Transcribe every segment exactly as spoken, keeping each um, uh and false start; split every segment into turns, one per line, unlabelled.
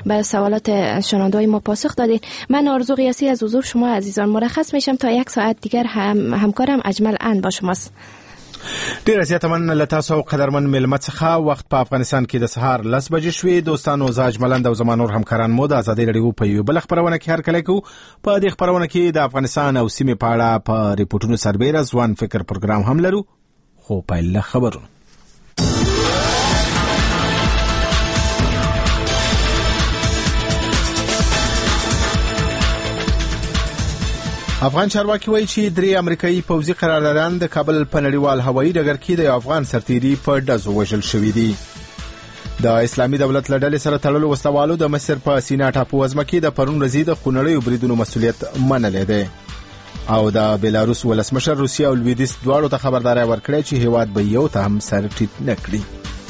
به سوالات شنونده‌های ما پاسخ دادید. من آرزو قیاسی از حضور شما عزیزان مرخص میشم تا یک ساعت دیگر هم همکارم اجمل ان با شماست.
ډیر زیات من لتاسو او قدرمن ملمت څخه وخت په افغانستان کې د سهار لس بجې شوې. دوستانو زاج ملند او زمانور همکاران مو د ازادي رادیو په یو بل خبرونه کې هر کله کو په دې خبرونه کې د افغانستان او سیمې په اړه په ریپورتونو سربېره ځوان فکر پروګرام هم لرو. خو پایله خبرونه افغان چارواکي وایي چې درې امریکایي پوځي قراردادان د کابل په نړیوال هوایي ډګر کې د افغان سرتیري په ډزو وژل شوي دي. د اسلامي دولت له ډلې سره تړلو وسلوالو د مصر په سینا ټاپو وزمه کې د پرون ورځې د خونړیو بریدونو مسؤلیت منلی دی او د بیلاروس ولسمشر روسیه او لویدیځ دواړو ته خبرداری ورکړې چې هیواد به یو ته هم سر ټیټ نه کړي.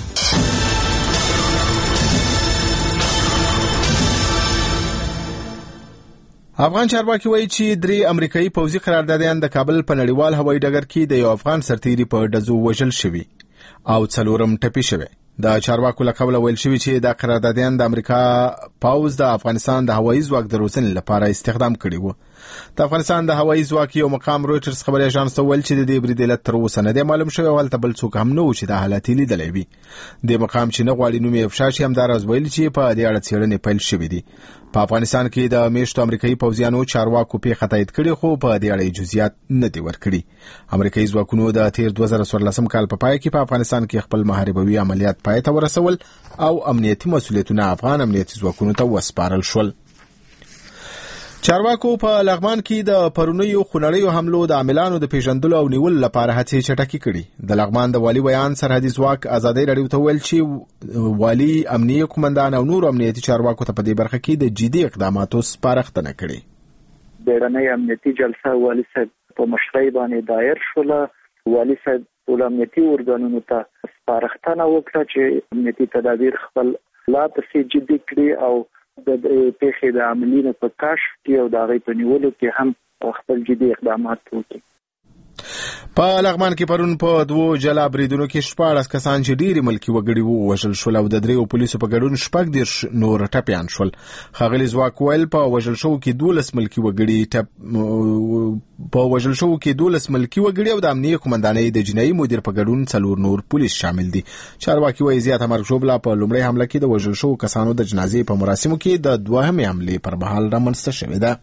افغان چارواکي وایي چې درې امریکایي پوځي قراردادیان د کابل په نړیوال هوایي ډګر کې د یو افغان سرتیري په ډزو وژل شوي او څلورم ټپي شوی. د چارواکو له قوله ویل شوي چې د قراردادیان د امریکا پوځ د افغانستان د هوایي ځواک د روزنې لپاره استخدام کړي وو. د افغانستان د هوایي ځواک یو مقام رويټرز خبري اژانس ته ویل چې د دې برید علت تر اوسه نه دی معلوم شوی او هلته بل څوک هم نه و چې د حالت لیدلی وي. د مقام چې نه غواړي نوم یې افشا شي همداراز ویل چې په دې اړه څېړنې پیل شوې دي. په افغانستان کې د میشتو امریکایي پوځیانو چارواکو پیښه تایید کړې خو په دې اړه جزئیات نه دي ورکړي. امریکایي ځواکونو د تیر دوه زره څوارلسم کال په پای کې په افغانستان کې خپل محاربوي عملیات پای ته ورسول او امنیتي مسؤلیتونه افغان امنیتي ځواکونو ته وسپارل شول. چارواکو په لغمان کې د پرونیو خونړیو حملو د عاملانو د پیژندلو او نیولو لپاره هڅې چټکې کړي. د لغمان د والي ویان سرحدي ځواک ازادي رادیو ته ویل چې والي امنیتي قومندان او نور امنیتي چارواکو ته په دې برخه کې د جدي اقداماتو سپارښتنه کړې.
بیرنۍ امنیتي جلسه والي صاحب په مشرۍ باندې دایر شوله. والي صاحب ټول امنیتي ارګانونو ته سپارښتنه وکړه چې امنیتي تدابیر خپل لا پسې جدي کړي او د پیښې د عاملینو په کشف کې او د هغې په نیولو کې هم خپل جدي اقدامات وکړي.
په لغمان کې پرون په دوو جلا بریدونو کې شپاړس کسان چې ډېری ملکي وګړي وو وژل شول او د دریو پولیسو په ګډون شپږ دېرش نور ټپیان شول. ښاغلي ځواک ویل په وژل شوو کې دولس ملکي وګړي ټپ په وژل شوو کې دولس ملکي وګړي او د امنیه قومندانۍ د جنایي مدیر په ګډون څلور نور پولیس شامل دي. چارواکي وایي زیاته مرګ ژوبله په لومړۍ حمله کې د وژل شوو کسانو د جنازې په مراسمو کې د دوهمې حملې پر مهال رامنځته شوې ده.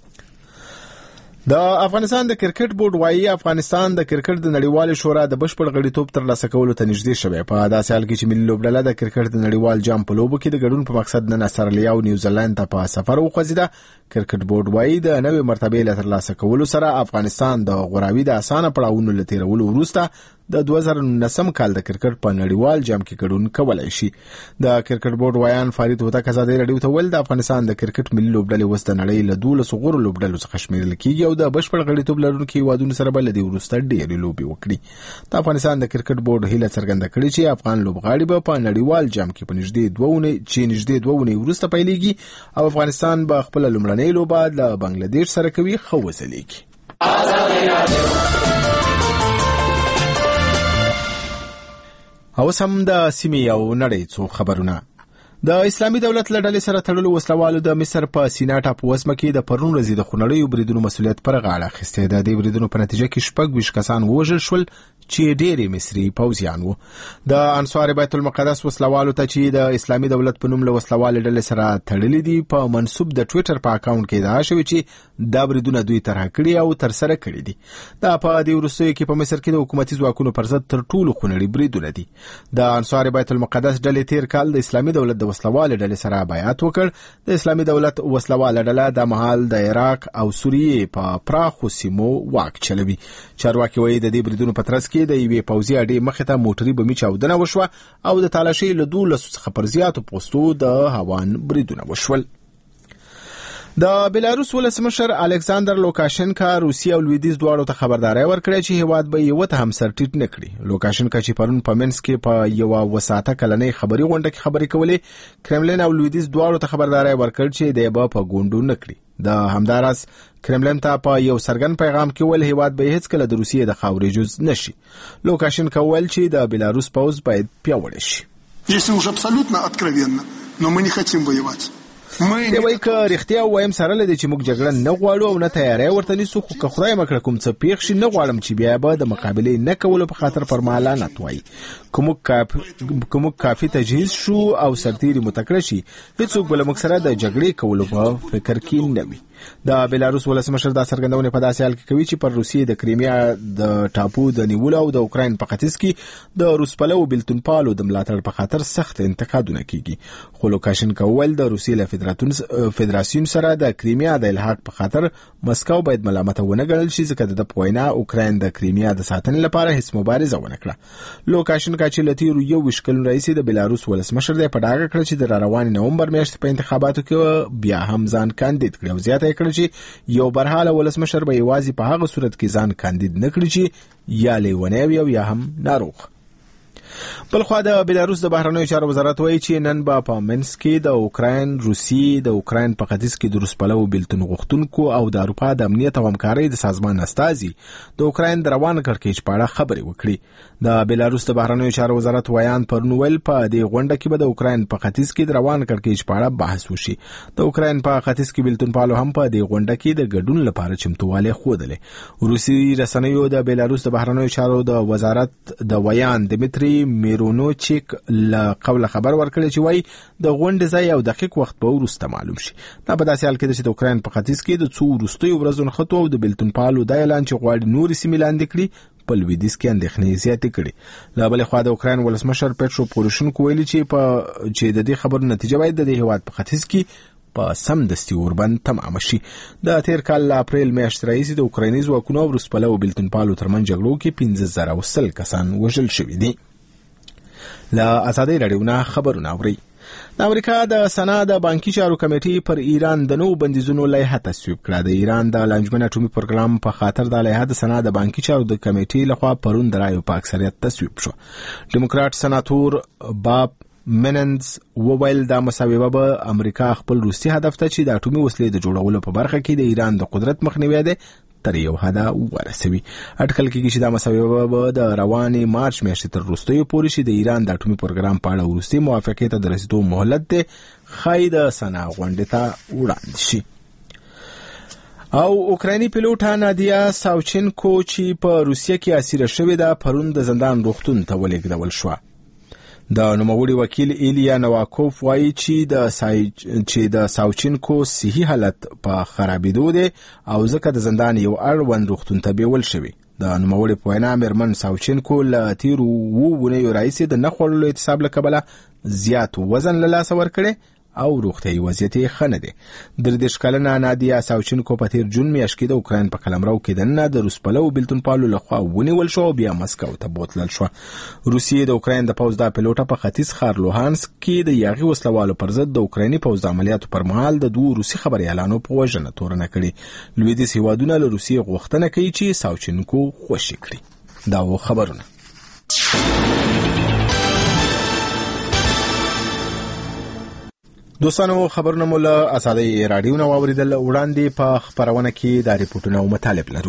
د افغانستان د کرکټ بورډ وايي افغانستان د کرکټ د نړیوال شورا د بشپړ غړیتوب ترلاسه کولو ته نږدې شوی. په داسې حال کې چې ملي لوبډله د کرکټ د نړیوال جام په لوبو کې د ګډون په مقصد نن استرالیا او نیوزیلند ته په سفر وخوځېده. کرکټ بورډ وايي د نوې مرتبې له ترلاسه کولو سره افغانستان د غوراوي د اسانه پړاوونو له تیرولو وروسته د دوه زره نولسم کال د کرکټ په نړیوال جام کې ګډون کولای شي. د کرکټ بورډ ویان فرید هوتک ازادي رادیو ته ویل د افغانستان د کرکټ ملي لوبډلې اوس د نړۍ له دولسو غوره لوبډلو څخه شمیرل کیږي او د بشپړ غړیتوب لرونکي هیوادونو سره به له دې وروسته ډېرې لوبې وکړي. د افغانستان د کرکټ بورډ هیله څرګنده کړې چې افغان لوبغاړي به په نړیوال جام کې په نږدې دوه اونۍ چې نږدې دوه اونۍ وروسته پیلېږي او افغانستان به خپله لومړنۍ لوبه له بنګلادیش سره کوي ښه وځلېږي. او سم د سیمې او نړۍ څو خبرونه. د اسلامي دولت له ډلې سره تړلو وسلوالو د مصر په سینا ټاپو وزمه کې د پرون ورځې د خونړیو بریدونو مسؤلیت پر غاړه اخیستی ده. د دې بریدونو په نتیجه کې شپږ ویشت کسان ووژل شول چې ډېری مصري پوځیان وو. د انصار بیت المقدس وسلوالو ته چې د اسلامي دولت په نوم له وسلوالې ډلې سره تړلي دي په منسوب د ټویټر په اکاونټ کې ادعا شوې چې دا بریدونه دوی طرح کړي او ترسره کړي دي. دا په دې وروستیو کې په مصر کې د حکومتي ځواکونو پر ضد تر ټولو خونړي بریدونه دي. د انصار بیت المقدس ډلې تیر کال د اسلامي دولت د وسلوالې ډلې سره بیعت وکړ. د اسلامي دولت وسلواله ډله د مهال د عراق او سوریې په پراخو سیمو واک چلوي. چارواکي وایي د دې بریدونو په ترڅ کې د یوې پوځي اډې مخې ته موټري بمي چاودنه وشوه او د تالاشۍ له دولسو څخه پر زیاتو پوستو د هوان بریدونه وشول. د بیلاروس ولسمشر الکساندر لوکاشنکا روسیه او لویدیځ دواړو ته خبرداری ورکړی چې هیواد به یو ته هم سر ټیټ نه کړي. لوکاشنکا چې پرون په منسک کې په یو وساته کلنۍ خبري غونډه کې خبرې کولې کرملین او لویدیځ دواړو ته خبرداری ورکړ چې دی به په ګوندو نه کړي. د همداراز کرملین ته په یو سرګن پیغام کې ول هیواد به هیڅ کله د روسیې د خاورې جز نشي. لوکاشنکا ویل چې د بیلاروس پوځ باید پیاوړی شي.
Если уж абсолютно откровенно, но мы не хотим воевать.
دی وایي که رښتیا وایم سره لدی چې موږ جګړه نه غواړو او نه تیاری ورته نیسو، خو که خدای مکړه کوم څه پیښ شي نه غواړم چې بیا به د مقابلې نه کولو په خاطر پر ما لعنت وایي. که موږ کافي تجهیز شو او سرتیري مو تکړه شي هیڅوک به له موږ سره د جګړې کولو په فکر کې نه وي. د بیلاروس ولسمشر دا څرګندونه په داسې حال کې کوي چې پر روسیې د کریمیا د ټاپو د نیولو او د اوکراین په ختیځ کې د روس پلو بېلتونپالو د ملاتړ په خاطر سخت انتقادونه کیږي. خو لوکاشنکو ویل د روسیې له فدراسیون سره د کریمیا د الحاق په خاطر مسکو باید ملامت ونه ګڼل شي، ځکه د پوینا اوکراین د کریمیا د ساتنې لپاره هیڅ مبارزه ونه کړه. لوکاشنکو چې لتي یو وشکل رئیس د بیلاروس ولسمشر دی په ډاګه کړ چې د روان نومبر میاشتې په انتخاباتو کې بیا هم ځان کاندید کړ او زیاته کړ چې یو برحاله ولسمشر به یوازې په هغه صورت کې ځان کاندید نه کړي چې یا لیونی وي او یا هم ناروغ. بلخوا د بیلاروس د بهرنیو چارو وزارت وایي چې نن به په منسک کې د اوکراین، روسیې، د اوکراین په ختیځ کې د روس پلو بېلتون غوښتونکو او د اروپا د امنیت او همکارۍ د سازمان استازي د اوکراین د روان کړکېچ په اړه خبرې وکړي. د بیلاروس د بهرنیو چارو وزارت ویان پرون ویل په دې غونډه کې به د اوکراین په ختیځ کې د روان کړکېچ په اړه بحث وشي. د اوکراین په ختیځ کې بېلتونپالو هم په دې غونډه کې د ګډون لپاره چمتووالی ښودلی. روسي رسنیو د بیلاروس د بهرنیو چارو د وزارت د ویان دمیتري میرونوچیک له قوله خبر ورکړی چې وایي د غونډې ځای او دقیق وخت به وروسته معلوم شي. دا په داسې حال کې ده چې د اوکراین په ختیځ کې د څو وروستیو ورځو نښتو او د بېلتونپالو دا اعلان چې غواړي نورې سیمې لاندې کړي په لویدیځ کې اندېښنې زیاتې کړي. له بلې خوا د اوکراین ولسمشر پیټرو پوروشنکو ویلي چې په چې د دې خبرو نتیجه باید د دې هېواد په ختیځ کې په سمدستي اوربند تمام شي. د تیر کال له اپریل میاشتې راهیسې د اوکرایني ځواکونو او روس پلو بېلتونپالو ترمنځ جګړو کې پنځه زره او سل کسان وژل شوي دي. له ازادۍ راډیو نه خبرونه اورئ. د امریکا د سنا د بانکي چارو کمیټې پر ایران د نوو بندیزونو لایحه تصویب کړه. د ایران د لانجمن اټومي پروګرام په خاطر د لایحه د سنا د بانکي چارو د کمیټې لخوا پرون د رایو په اکثریت تصویب شو. ډیموکراټ سناتور باب مننز وویل دا مسوده به امریکا خپل روسي هدف ته چې د اټومي وسلې د جوړولو په برخه کې د ایران د قدرت مخنیوی دی تر یو حده ورسوي. اټکل کېږي چې دا مسوده به د روانې مارچ میاشتې تر وروستیو پورې شي د ایران د اټومي پروګرام په اړه وروستي موافقې ته د رسیدو مهلت دی ښایي د سنا غونډې ته وړاندې شي. او اوکرایني پیلوټه نادیا ساوچنکو چې په روسیه کې اسیره شوې ده پرون د زندان روغتون ته ولېږدول شوه. د نوموړي وکیل ایلیا نواکوف وایي چې د سای چې د ساوچنکو صحي حالت په خرابېدو دی او ځکه د زندان یو اړوند روغتون ته بیول شوی. د نوموړي په وینا مېرمن ساوچنکو له تیرو اووه اونیو راهیسې د نه خوړلو اعتصاب له کبله زیات وزن له لاسه ورکړی او روغتیایي وضعیت یې ښه نه دی. درې دېرش کلنه نادیا ساوچنکو په تیر جون میاشت کې د اوکراین په قلمرو کې دننه د روس پلو بېلتونپالو لخوا ونیول شو او بیا مسکو ته بوتلل شوه. روسیې د اوکراین د پوځ دا پیلوټه په ختیځ ښار لوهانسک کې د یاغي وسلوالو پر ضد د اوکرایني پوځ د عملیاتو پر مهال د دوو روسي خبریالانو په وژنه تورنه کړې. لویدیځ هېوادونه له روسیې غوښتنه کوي چې ساوچنکو خوشي کړي. دا و خبرونه. دوستانو خبرونه مو له ازادۍ راډیو نه واوریدل. وړاندې په خبرونه کې د ریپورتونو او مطالب لرو.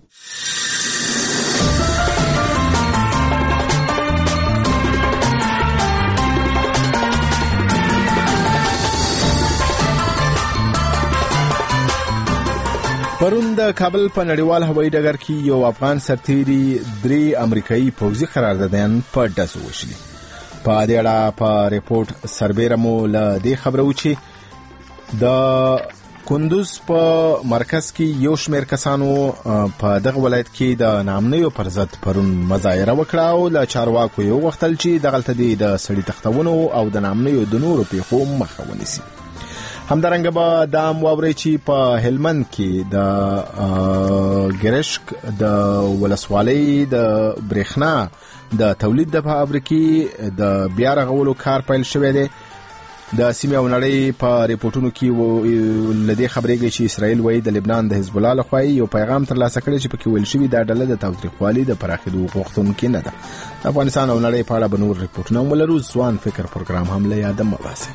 پرون د کابل په نړیوال هوایي ډګر کې یو افغان سرتیري درې امریکایي پوځي قراردادیان په ډزو وشلي. په دې اړه په ریپورت سربیره مو له دې خبرو چې د کندوز په مرکز کې یو شمېر کسانو په دغه ولایت کې د نامنیو پر ضد پرون مظاهره وکړه او له چارواکو یې وغوښتل چې دغلته د سړي تختونو او د نامنیو د نورو پیښو مخه ونیسي. همدارنګه به دا هم واورئ چې په هلمند کې د ګرشک د ولسوالۍ د برېښنا د تولید د فابریکې د بیا رغولو کار پیل شوی دی. د سیمې او نړۍ په ریپورتونو کې له دې خبرېږي چې اسرائیل وایي د لبنان د حزب الله لخوا یو پیغام ترلاسه کړی چې پکې ویل شوي دا ډله د تاوتریخوالي د پراخېدو غوښتونکې نه ده. د افغانستان او نړۍ په اړه به نور ریپورتونه هم ولرو. ځوان فکر پروګرام هم له یاده مه باسئ.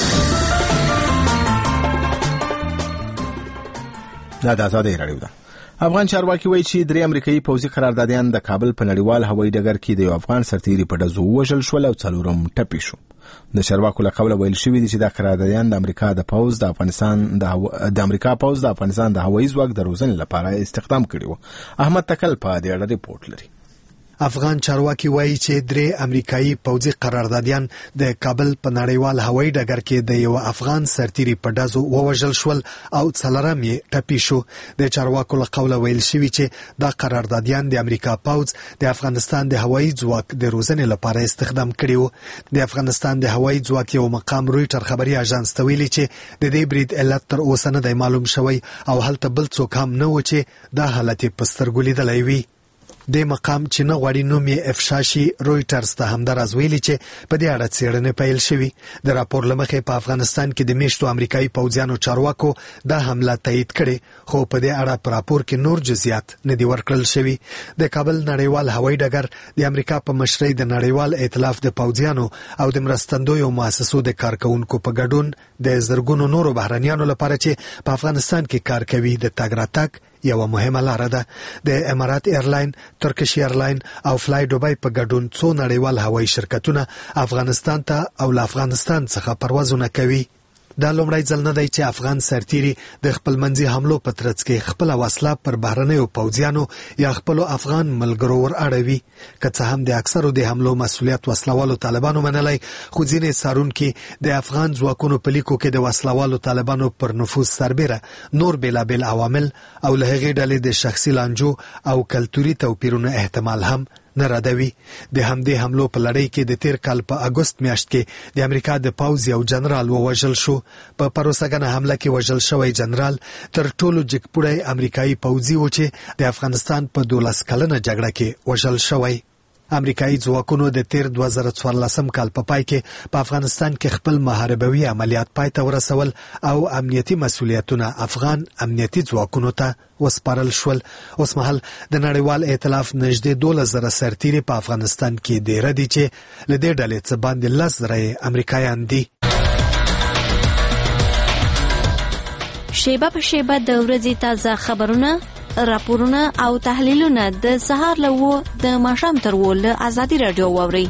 دا د ازادۍ راډیو ده. افغان چارواکي وایي چې درې امریکایي پوځي قراردادیان د کابل په نړیوال هوایي ډګر کې د یو افغان سرتیري په ډزو وژل شول او څلورم ټپي شو. د چارواکو له قوله ویل شوي دي چې دا قراردادیان د امریکا د پوځ د افغانستان د امریکا پوځ د افغانستان د هوایي ځواک د روزنې لپاره استخدام کړي وو. احمد تکل په دې اړه ریپورت لري.
افغان چارواکي وایي چې درې امریکایي پوځي قراردادیان د کابل په نړیوال هوایي ډګر کې د یو افغان سرتیري په ډزو ووژل شول او څلورم یې ټپي شو. د چارواکو له قوله ویل شوي چې دا قراردادیان د امریکا پوځ د افغانستان د هوایي ځواک د روزنې لپاره استخدام کړي وو. د افغانستان د هوایي ځواک یو مقام رویټر خبري اژانس ته ویلي چې د دې برید علت تر اوسه نه دی معلوم شوی او هلته بل څوک هم نه و چې دا حالت په سترګو لیدلی وي. د مقام چې نه غواړي نوم یې افشا شي رویټرز ته همداراز ویلي چې په دې اړه څېړنې پیل شوي. د راپور له مخې په افغانستان کې د میشتو امریکایي پوځیانو چارواکو دا حمله تایید کړې خو په دې اړه په راپور کې نور جزئیات نه دي ورکړل شوي. د کابل نړیوال هوایي ډګر د امریکا په مشرۍ د نړیوال ائتلاف د پوځیانو او د مرستندویو مؤسسو د کارکونکو په ګډون د زرګونو نورو بهرنیانو لپاره چې په افغانستان کې کار کوي د تګ راتګ یو مهمه لار ده. د امارات ایرلاین، ترکیش ایرلاین او فلای دوبای په ګډون څو نړیوال هوایي شرکتونه افغانستان ته او له افغانستان څخه پروازونه کوي. دا لومړی ځل نه دی چې افغان سرتیري د خپلمنځي حملو په ترڅ کې خپل وسله پر بهرنیو پوځیانو یا خپل افغان ملګرو ور اړوي. که څه هم د اکثرو د حملو مسؤلیت وسلوالو طالبانو منلی، خو ځینې څارونکي د افغان ځواکونو په لیکو کې د وسلوالو طالبانو پر نفوذ سربیره نور بیلابیل عوامل او له هغې ډلې د شخصي لانجو او کلتوري توپیرونو احتمال هم نه ردوي. د همدې حملو په لړۍ کې د تیر کال په اګوست میاشت کې د امریکا د پوځ یو جنرال ووژل شو. په پروسهګنه حمله کې وژل شوی جنرال تر ټولو جګپوړی امریکایي پوځي و چې د افغانستان په دولس کلنه جګړه کې وژل شوی. امریکایي ځواکونو د تیر دوه زره څوارلسم کال په پای کې په افغانستان کې خپل محاربوي عملیات پای ته ورسول او امنیتي مسؤلیتونه افغان امنیتي ځواکونو ته وسپارل شول. اوس مهال د نړیوال ائتلاف نږدې دولس زره سرتیري په افغانستان کې ډېر دي چې له دې ډلې څخه باندې لس زره امریکایان دي.
شیبه په شیبه د ورځې تازه خبرونه، راپورونه او تحلیلونه د سهار له وو د ماښام تر وو له ازادي راډیو واورئ.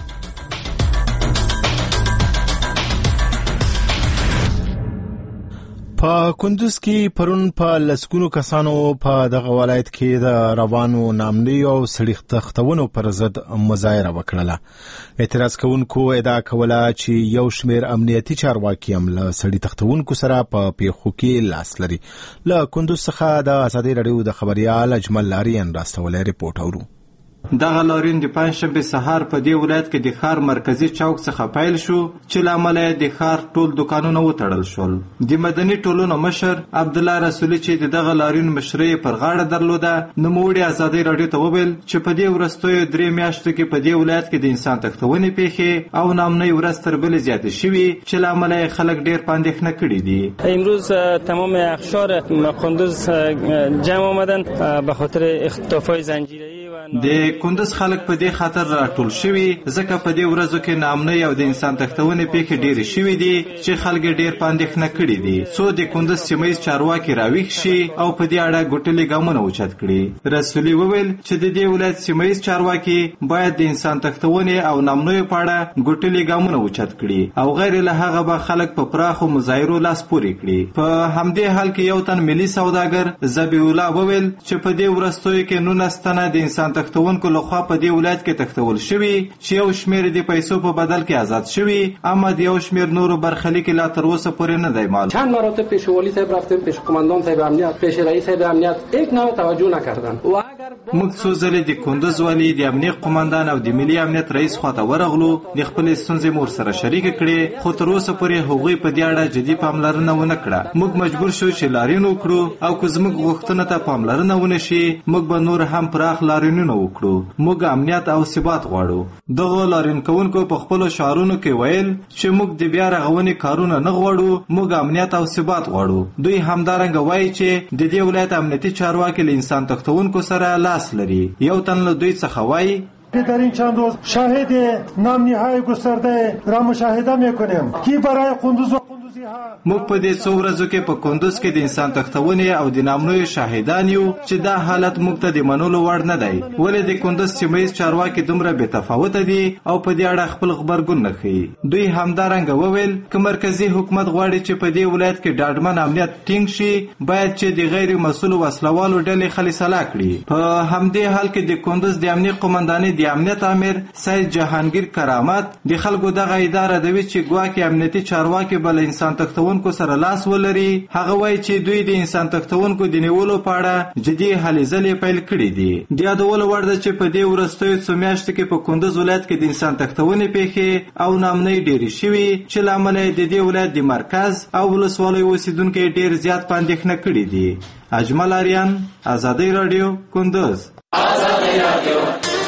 په کندوز کې پرون په لسګونو کسانو په دغه ولایت کې د روانو نامنیو او سړي تختونو پر ضد مظاهره وکړه. اعتراض کوونکو ادعا کوله چې یو شمېر امنیتي چارواکي هم له سړي تختونکو سره په پیښو کې لاس لري. له کندوز څخه د ازادي راډیو د خبريال اجمل لاریان راستولی ریپورت اورو.
دغه لارین د پنځشنبه سهار په دې ولایت کې د ښار مرکزی چوک څخه پیل شو چې لامل یې د ښار ټول دکانونه وتړل شول. د مدني ټولنو مشر عبد الله رسولي چې دغه لارین مشري پر غاړه درلوده، نوموړي ازادي راډیو ته وویل چې په دې ورستوي درې میاشتو کې په دې ولایت کې د انسان تختونې پیښې او نامنۍ ورځ تر بلې زیاتې شوي چې لامل یې خلک ډېر په اندېښنه کړي دي.
امروز تمام اقشار کندوز جمع آمدن به خاطر اختطاف‌های زنجیره‌ای.
د کندوز خلک په دې خاطر راټول شوي ځکه په دې ورځو کې نامنۍ او د انسان تختونې پیښې ډېرې شوي دي چې خلک ډېر په اندېښنه کړي دي څو د کندوز سیمه ییز چارواکي راویښ شي او په دې اړه ګوتلي ګامونه اوچت کړي. رسولي وویل چې د دې ولایت سیمه ییز چارواکي باید د انسان تختونې او نامنیو په اړه ګوتلي ګامونه اوچت کړي او غیر له هغه به خلک په پراخو مظاهرو لاس پورې کړي. په همدې حال کې یو تن ملي سوداګر ذبیح الله وویل چې په دې ورځو کې نولس تنه د انسان تختونکو لخوا په دې ولایت کې تختول شوي چې یو شمېر د پیسو په بدل کې آزاد شوي، اما د یو شمېر نورو برخلیک لا تر اوسه پورې نه دی معلوم.
چند مراتب پیش والی صاحب رفتیم، پیش قماندان صاحب امنیت، پیش رئیس صاحب امنیت، یک نوع توجه نکردن.
موږ څو ځلې د کندوز والي، د امنیت قماندان او د ملي امنیت رئیس خواته ورغلو، د خپلې ستونزې مور سره شریک کړې، خو تر اوسه پورې هغوی په دې اړه جدي پاملرنه ونه کړه. موږ مجبور شو چې لارین وکړو او که زموږ غوښتنو ته پاملرنه ونه شي موږ به نور هم پراخ لارینونه وکړو. موږ امنیت او ثبات غواړو. دغه لارین کوونکو په خپلو شعارونو کې ویل چې موږ د بیا رغونې کارونه نه غواړو، موږ امنیت او ثبات غواړو. دوی همدارنګه وایي چې د دې ولایت امنیتي چارواکي له انسان تختونکو سره لاس لري. یو تن له دوی څخه وایي
در این چند روز شاهد نامنی‌های گسترده را مشاهده می‌کنیم که برای کندوز و
موږ په دې څو ورځو کې په کندوز کې د انسان تختونې او د نامنوي شاهدان یو چې دا حالت موږ ته د منلو وړ نه دی. ولې د کندوز سیمه ییز چارواکي دومره بې تفاوته دي او په دې اړه خپل غبرګون نه ښیي؟ دوی همدارنګه وویل که مرکزي حکومت غواړي چې په دې ولایت کې ډاډمن امنیت ټینګ شي باید چې د غیر مسؤلو وسلوالو ډلې خلیصله کړي. په همدې حال کې د کندوز د امنیت قومندانۍ د امنیت امیر سید جهانگیر کرامت د خلکو دغه اداره دوي چې ګواکې امنیتي چارواکي بل انسان تختونکو سره لاس ولري. هغه وایي چې دوی د انسان تختونکو د نیولو په اړه جدي هلې ځلې پیل کړي دي. د یادولو وړ ده چې په دې وروستیو څو میاشتو کې په کندوز ولایت کې د انسان تختونې پیښې او نامنۍ ډېرې شوي چې له امله یې د دې ولایت د مرکز او ولسوالیو اوسیدونکي ډېر زیات په اندېښنه کړي دي. اجمل آریان، آزادۍ راډیو، کندوز. آزادۍ راډیو.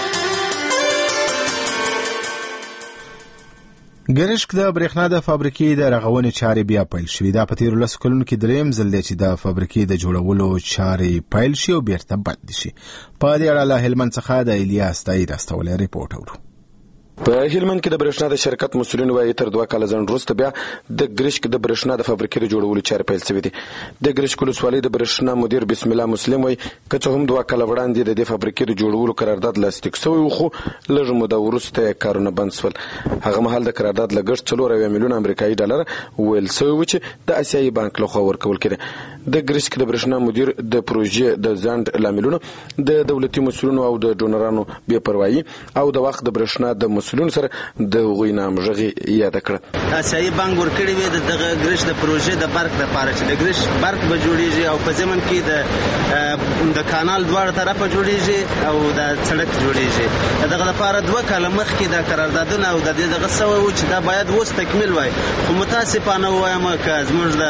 ګرشک د برېښنا د فابریکې د رغونې چارې بیا پیل شوې. دا په تېرو لسو کلونو کې درېیم ځل دی چې د فابریکې د جوړولو چارې پیل شي او بیرته بند شي. په دې اړه له هلمند څخه د الیاس تایید استولی ریپورټ اورو.
په هلمند کې د برېښنا د شرکت مسؤلین وایي تر دوه کاله ځنډ وروسته بیا د ګرشک د برېښنا د فابریکې د جوړولو چارې پیل شوې دي. د ګرشک ولسوالۍ د برېښنا مدیر بسم الله مسلم وایي که څه هم دوه کاله وړاندې د دې فابریکې د جوړولو قرارداد لاسلیک شوی و خو لږ موده وروسته یې کارونه بند شول. هغه مهال د قرارداد لګښت څلور اویا میلیون امریکایي ډالر ویل شوی و چې د اسیایي بانک لخوا ورکول کېده. د ګرشک د برېښنا مدیر د پروژې د ځنډ لاملونه د دولتي مسؤلینو او د ډونرانو بې پروایي او د وخت د برېښنا د مسؤلینو سره د غوی نامغږي یاد کړه.
اسیایي بانک ورکړي وي د دغه ګرش د پروژې د برق لپاره چې د ګرش برق به جوړیږي او په ځمن کې د د کانال دواړه طرفه جوړیږي او د سړک جوړیږي. دغه لپاره دوه کاله مخکې د قراردادونه او د دې دغه سوي و چې دا باید وس تکمیل وای. خو متاسفانه وایم که زموږ د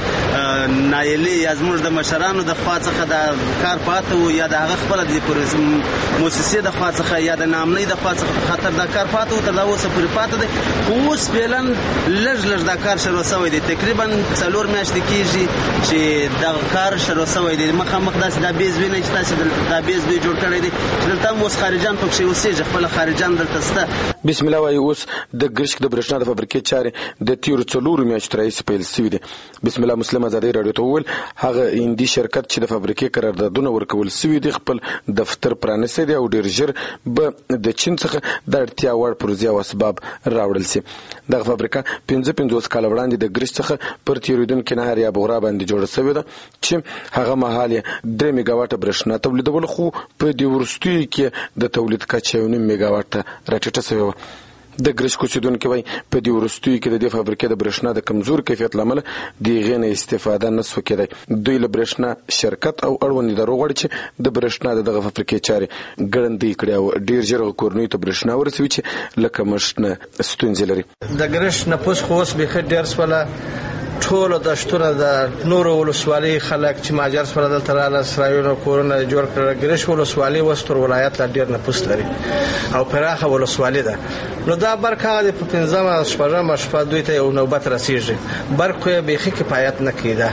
نایلی یا زموږ د مشرانو د خوا څخه د کار پاتې و یا د هغه خپل د مؤسسې د خوا څخه یا د نامنۍ د خوا څخه خاطر د کار پاتې و تر دا اوسه پورې پاتې دی. اوس فعلا لږ لږ دا کار شروع شوی دی. تقریبا څلور میاشتې کېږي چې دا کار شروع شوی دی. مخامخ داسې دا بیز وینئ چې تاسې دا بیز دوی جوړ کړی دی چې دلته هم اوس خارجان پکښې اوسېږي. خپل خارجان دلته شته.
بسم الله وایي اوس د ګرشک د برېښنا د فابریکې چارې د تېرو څلورو میاشتو راهیسې پیل شوي دي. بسم الله مسلم ازادۍ راډیو ته وویل هغه هندي شرکت چې د فابریکې قراردادونه ورکول شوي دي خپل دفتر پرانیستی دی او ډېر ژر به د چین څخه د اړتیا وړ پروژې او اسباب راوړل شي. دغه فابریکه پنځه پنځوس کاله وړاندې د ګرشک څخه پر تېرېدونکي نهر یا بغرا باندې جوړه شوې ده چې هغه مهال یې درې میګا واټه برېښنا تولیدول خو په دې وروستیو کې د تولید کچه یو نیم میګا واټه راټیټه شوې وه. د ګرشک اوسېدونکي وایي په دې وروستیو کې د دې فابریکې د برېښنا د کمزور کیفیت له امله د هغې نه استفاده نه شوه کېدی. دوی له برېښنا شرکت او اړوند ادارو غواړي چې د برېښنا د دغه فابریکې چارې ګړندۍ کړي او ډېر ژر کورنیو ته برېښنا ورسوي چې له کمښت نه ستونزې لري.
د ګرشک نفوس خو اوس بیخي ډېر شوله. ټولو دشتونه د نورو ولسوالۍ خلک چې مهاجر شول دلته راغله سرایونه کورونه جوړ کړل. ګرشک ولسوالۍ اوس تر ولایت لا ډېر نفوس لري او پراخه ولسوالۍ ده. نو دا برق هغه د په پنځمه شپږمه شپه دوی ته یو نوبت رسېږي. برق خو یې بیخي کفایت نه کېده.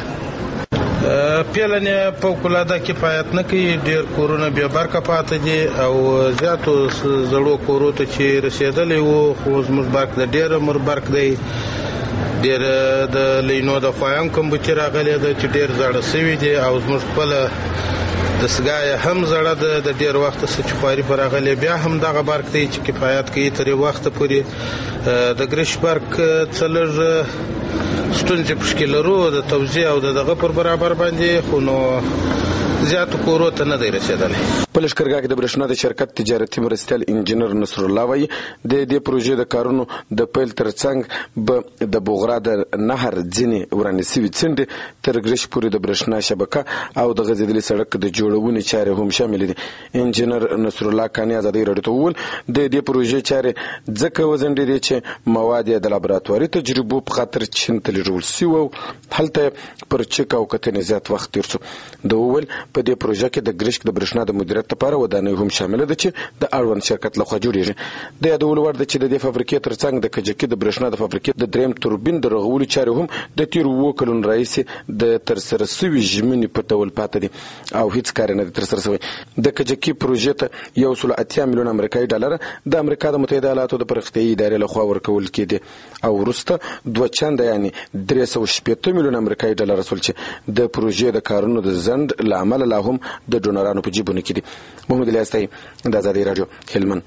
پیلنې فوق‌العاده کفایت نه کوي. ډېر کورونه بیا برقه پاتې دي او زیاتو زړو کورو ته چې رسېدلی وو خو زموږ برق د ډېر عمر برق دی. ډېر د لینو د خوایم کمپیوټر راغلی ده چې ډېر زاړه شوي دي او زموږ خپله دستګاه هم زړه ده. د ډېر وخته څه چې خواري په راغلی بیا هم دغه برق دی چې کفایت کوي تر یو وخته پورې. د ګرشک برق څه لږ ستونزې پکې لرو د توزیع او د دغه پر برابر باندې خو نو زیاتو کورو ته نه دی رسېدلی.
په لښکرګاه کې د برېښنا د شرکت تجارتي مرستیال انجینر نصر الله وایي د دې پروژې د کارونو د پیل ترڅنګ به د بغرا د نهر ځینې ورانې شوي څنډې تر ګرشک پورې د برېښنا شبکه او د غځېدلي سړک د جوړونې چارې هم شاملې دي. انجینر نصر الله کاني ازادۍ راډیو ته وویل د دې پروژې چارې ځکه وځنډېدې چې مواد یې د لابراتواري تجربو په خاطر چین ته لېږدول شوي او هلته پر چک او کتنې زیات وخت تېر شو. ده وویل په دې پروژه کې د ګرشک د برېښنا د مدیریت تجارت لپاره ودانۍ هم شامل ده چې د اړوند شرکت لخوا جوړیږي. د یادولو وړ ده چې د دې فابریکې ترڅنګ د کجکي د برېښنا د فابریکې د دریم توربین د رغولو چارې هم د تیرو اووه کلونو راهیسې د ترسره سوي ژمنې په ډول پاتې دي او هیڅ کار نه دی ترسره سوی. د کجکي پروژې ته یو سل اتیا میلیون امریکایي ډالر د امریکا د متحده ایالاتو د پرمختیایي ادارې لخوا ورکول کېدي او وروسته دوه چنده یعنې درې سوه شپېته میلیون امریکایي ډالر رسول چې د پروژې د کارونو د ځنډ له امله لا هم د ډونرانو په جیبونو کې دي. محمد الیاس طاهی د آزادی رادیو هلمند.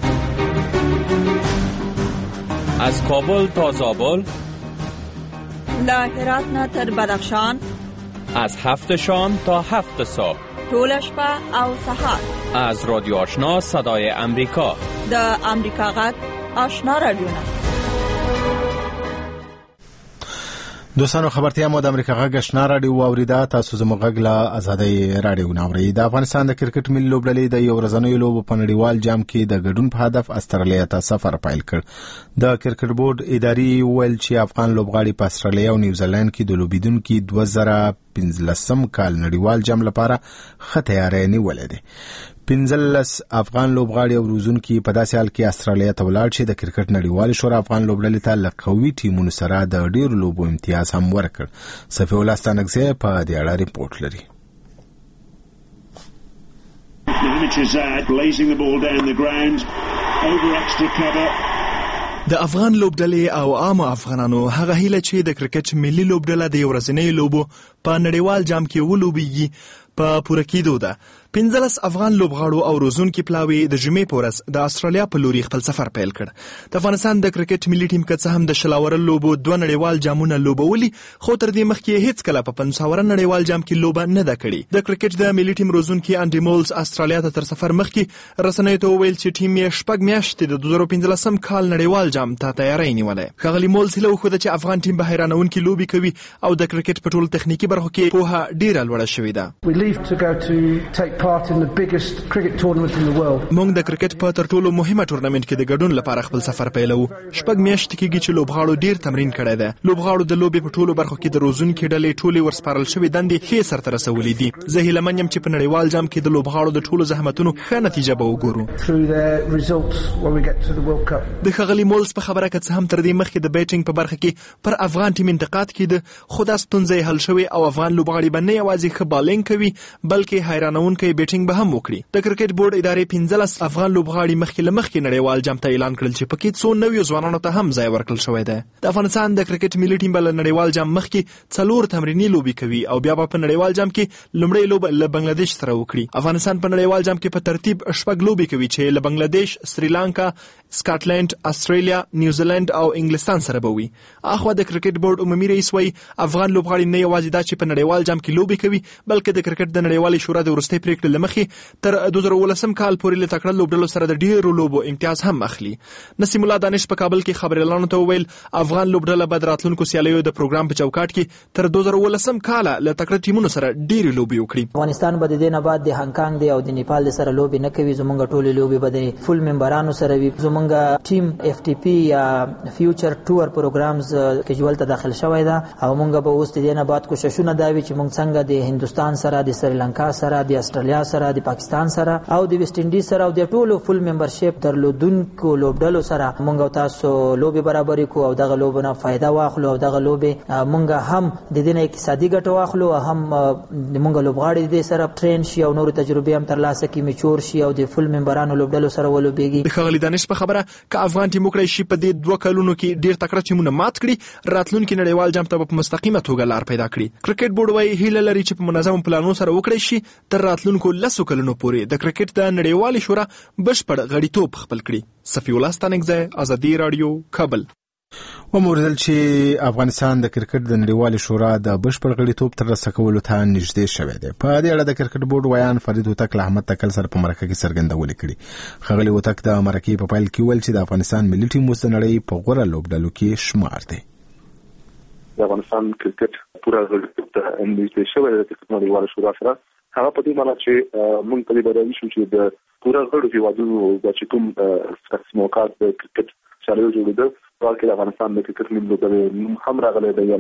از کابل تا زابل،
له هرات نه تر بدخشان،
از هفت شام تا هفت صبح،
طول شپه او سحر،
از رادیو آشنا صدای امریکا،
د امریکا غږ آشنا رادیو.
دوستانو خبرتیا مو د امریکا غږ آشنا رادیو اوریدا. تاسو زموږ غږ له آزادۍ رادیو ناوړي. د افغانستان د کرکټ ملي لوبډلې د یو ورځنیو لوبو په نړیوال جام کې د ګډون په هدف استرالیا ته سفر پیل کړ. د کرکټ بورډ اداري ویل چې افغان لوبغاړي په استرالیا او نیوزیلند کې د لوبیدونکو دوه زره پنځلسم کال نړیوال جام لپاره ښه تیاری نیولې ده. پنځلس افغان لوبغاړي او روزونکي په داسې حال کې استرالیا ته ولاړ شي د کرکټ نړیوال شورا افغان لوبډلې ته له قوي ټیمونو سره د ډېرو لوبو امتیاز هم ورکړ. صفي الله ستانکزی په دې اړه ریپورت لري.
د افغان لوبډلې او عام افغانانو هغه هیله چې د کرکټ ملي لوبډله د ورځنۍ لوبو په نړیوال جام کې ولوبېږي په پوره کېدو ده. پنځلس افغان لوبغاړو او روزونکي پلاوي د جمعې په ورځ د استرالیا په لوري خپل سفر پیل کړ. د افغانستان د کرکټ ملي ټیم که څه هم د شلاور لوبو دوه نړیوال جامونه لوبولي، خو تر دې مخکې هیڅ کله په پنځاور نړیوال جام کې لوبه نه ده کړې. د کرکټ د ملي ټیم روزونکي انډي مولز استرالیا ته تر سفر مخکې رسنیو ته وویل چې ټیم یې شپږ میاشتې د دوه زره پنځلسم کال نړیوال جام ته تیاری نیولی. ښاغلي مولز هیله وښوده چې افغان ټیم به حیرانونکې لوبې کوي او د کرکټ په ټولو تخنیکي برخو کې پوهه ډیره لوړه شوې ده. موږ د کرکټ په تر ټولو مهمه ټورنمنت کې د ګډون لپاره خپل سفر پیلو. شپږ میاشتې کېږي چې لوبغاړو ډیر تمرین کړی دی. لوبغاړو د لوبې په ټولو برخو کې د روزونکي ډلې ټولې ورسپارل شوې دندې ښې سرته رسولې دي. زه هیله من یم چې په نړیوال جام کې د لوبغاړو د ټولو زحمتونو ښه نتیجه به وګورو. د ښاغلي مولز په خبره که څه هم تر دې مخکې د بیټینګ په برخه کې پر افغان ټیم انتقاد کېده، خو دا ستونزه یې حل شوې او افغان لوبغاړي به نه یوازې ښه بالینګ کوي بلکې حیرانونکی بیټینګ به هم وکړي. د کرکټ بورډ ادارې پنځلس افغان لوبغاړي مخکې له مخکې نړیوال جام ته اعلان کړل چې پکې څو نویو ځوانانو ته هم ځای ورکړل شوی دی. د افغانستان د کرکټ ملي ټیم به له نړیوال جام مخکې څلور تمریني لوبې کوي او بیا به په نړیوال جام کې لومړۍ لوبه له بنگلادیش سره وکړي. افغانستان په نړیوال جام کې په ترتیب شپږ لوبې کوي چې له بنگلادیش، سریلانکا، سکاټلند، استرالیا، نیوزیلند او انګلستان سره به وي. اخوا د کرکټ بورډ عمومي رئیس وایي افغان لوبغاړي نه یوازې دا چې په نړیوال جام کې لوبې کوي بلکې د کرکټ د نړیوالې شورا د وروستۍ پریکړې له مخې تر دوه زره اوولسم کال پورې له تکړه لوبډلو سره د ډیرو لوبو امتیاز هم اخلي. نسیم الله دانش په کابل کې خبريالانو ته وویل افغان لوبډله به د راتلونکو سیالیو د پروګرام په چوکاټ کې تر دوه زره اوولسم کاله له تکړه ټیمونو سره ډیرې لوبې وکړي.
افغانستان به د دې نه بعد د هانګ کانګ دی او د نیپال سره لوبې نه کوي. زمونږ ټولې لوبې به د فول ممبرانو سره وي. زمونږ ټیم اف ټي پی یا فیوچر ټور پروګرامز کیجوال ته داخل شوی دا او مونږ به اوس د دې نه بعد کوششونه دا وي چې مونږ څنګه د هندستان سره، د سریلانکا سره، د استرالیا سره، د پاکستان سره او د ویسټ انډیز سره او د ټولو فول ممبرشپ درلودونکو لوبډلو سره مونږ تاسو لوبې برابرې کو او دغه لوبونه فائدہ واخلو او دغه لوبې مونږ هم د دې نه اقتصادي ګټه واخلو او هم مونږ لوبغاړي د سره ټرین شي او نور تجربې هم ترلاسه کړي، میچور شي او د فول ممبرانو لوبډلو سره ولوبېږي.
د ښاغلي دانش په خبره که افغان ټیم وکړی شي په دې دوه کلونو کې ډیر تکړه ټیمونه مات کړي، راتلونکي نړیوال جام ته په مستقیمه توګه لار پیدا کړي. کرکټ بورډ وايي هیله لري چې په منظم پلانونو سره وکړي شي تر راتلونکو لسو کلونو پورې د کرکټ د نړیوالې شورا بشپړ غړیتوب خپل کړي. صفي الله ستانکزی، آزادي رادیو، کابل.
وموردل چې افغانستان د کرکټ د نړیوالې شورا د بشپړ غړیتوب ترلاسه کولو ته نږدې شوی دی. په دې اړه د کرکټ بورډ ویان فرید هوتک له احمد تکل سره په مرکه کې څرګندولې کړي. ښاغلي هوتک د مرکې په پیل کې ویل چې د افغانستان ملي ټیم اوس د نړۍ په غوره لوبډلو کې شمار دی.
د افغانستان کرکټ پوره غړیتوب ته نږدې شوی دی د کرکټ نړیوالې شورا سره. هغه په دې معنی چې موږ په دې باندې شو چې د پوره غړو هیوادونو د چې کوم تقسیمات د کرکټ چارې جوړېده، بلکې د افغانستان د کرکټ ملي لوبډلې هم راغلي دی. یعنې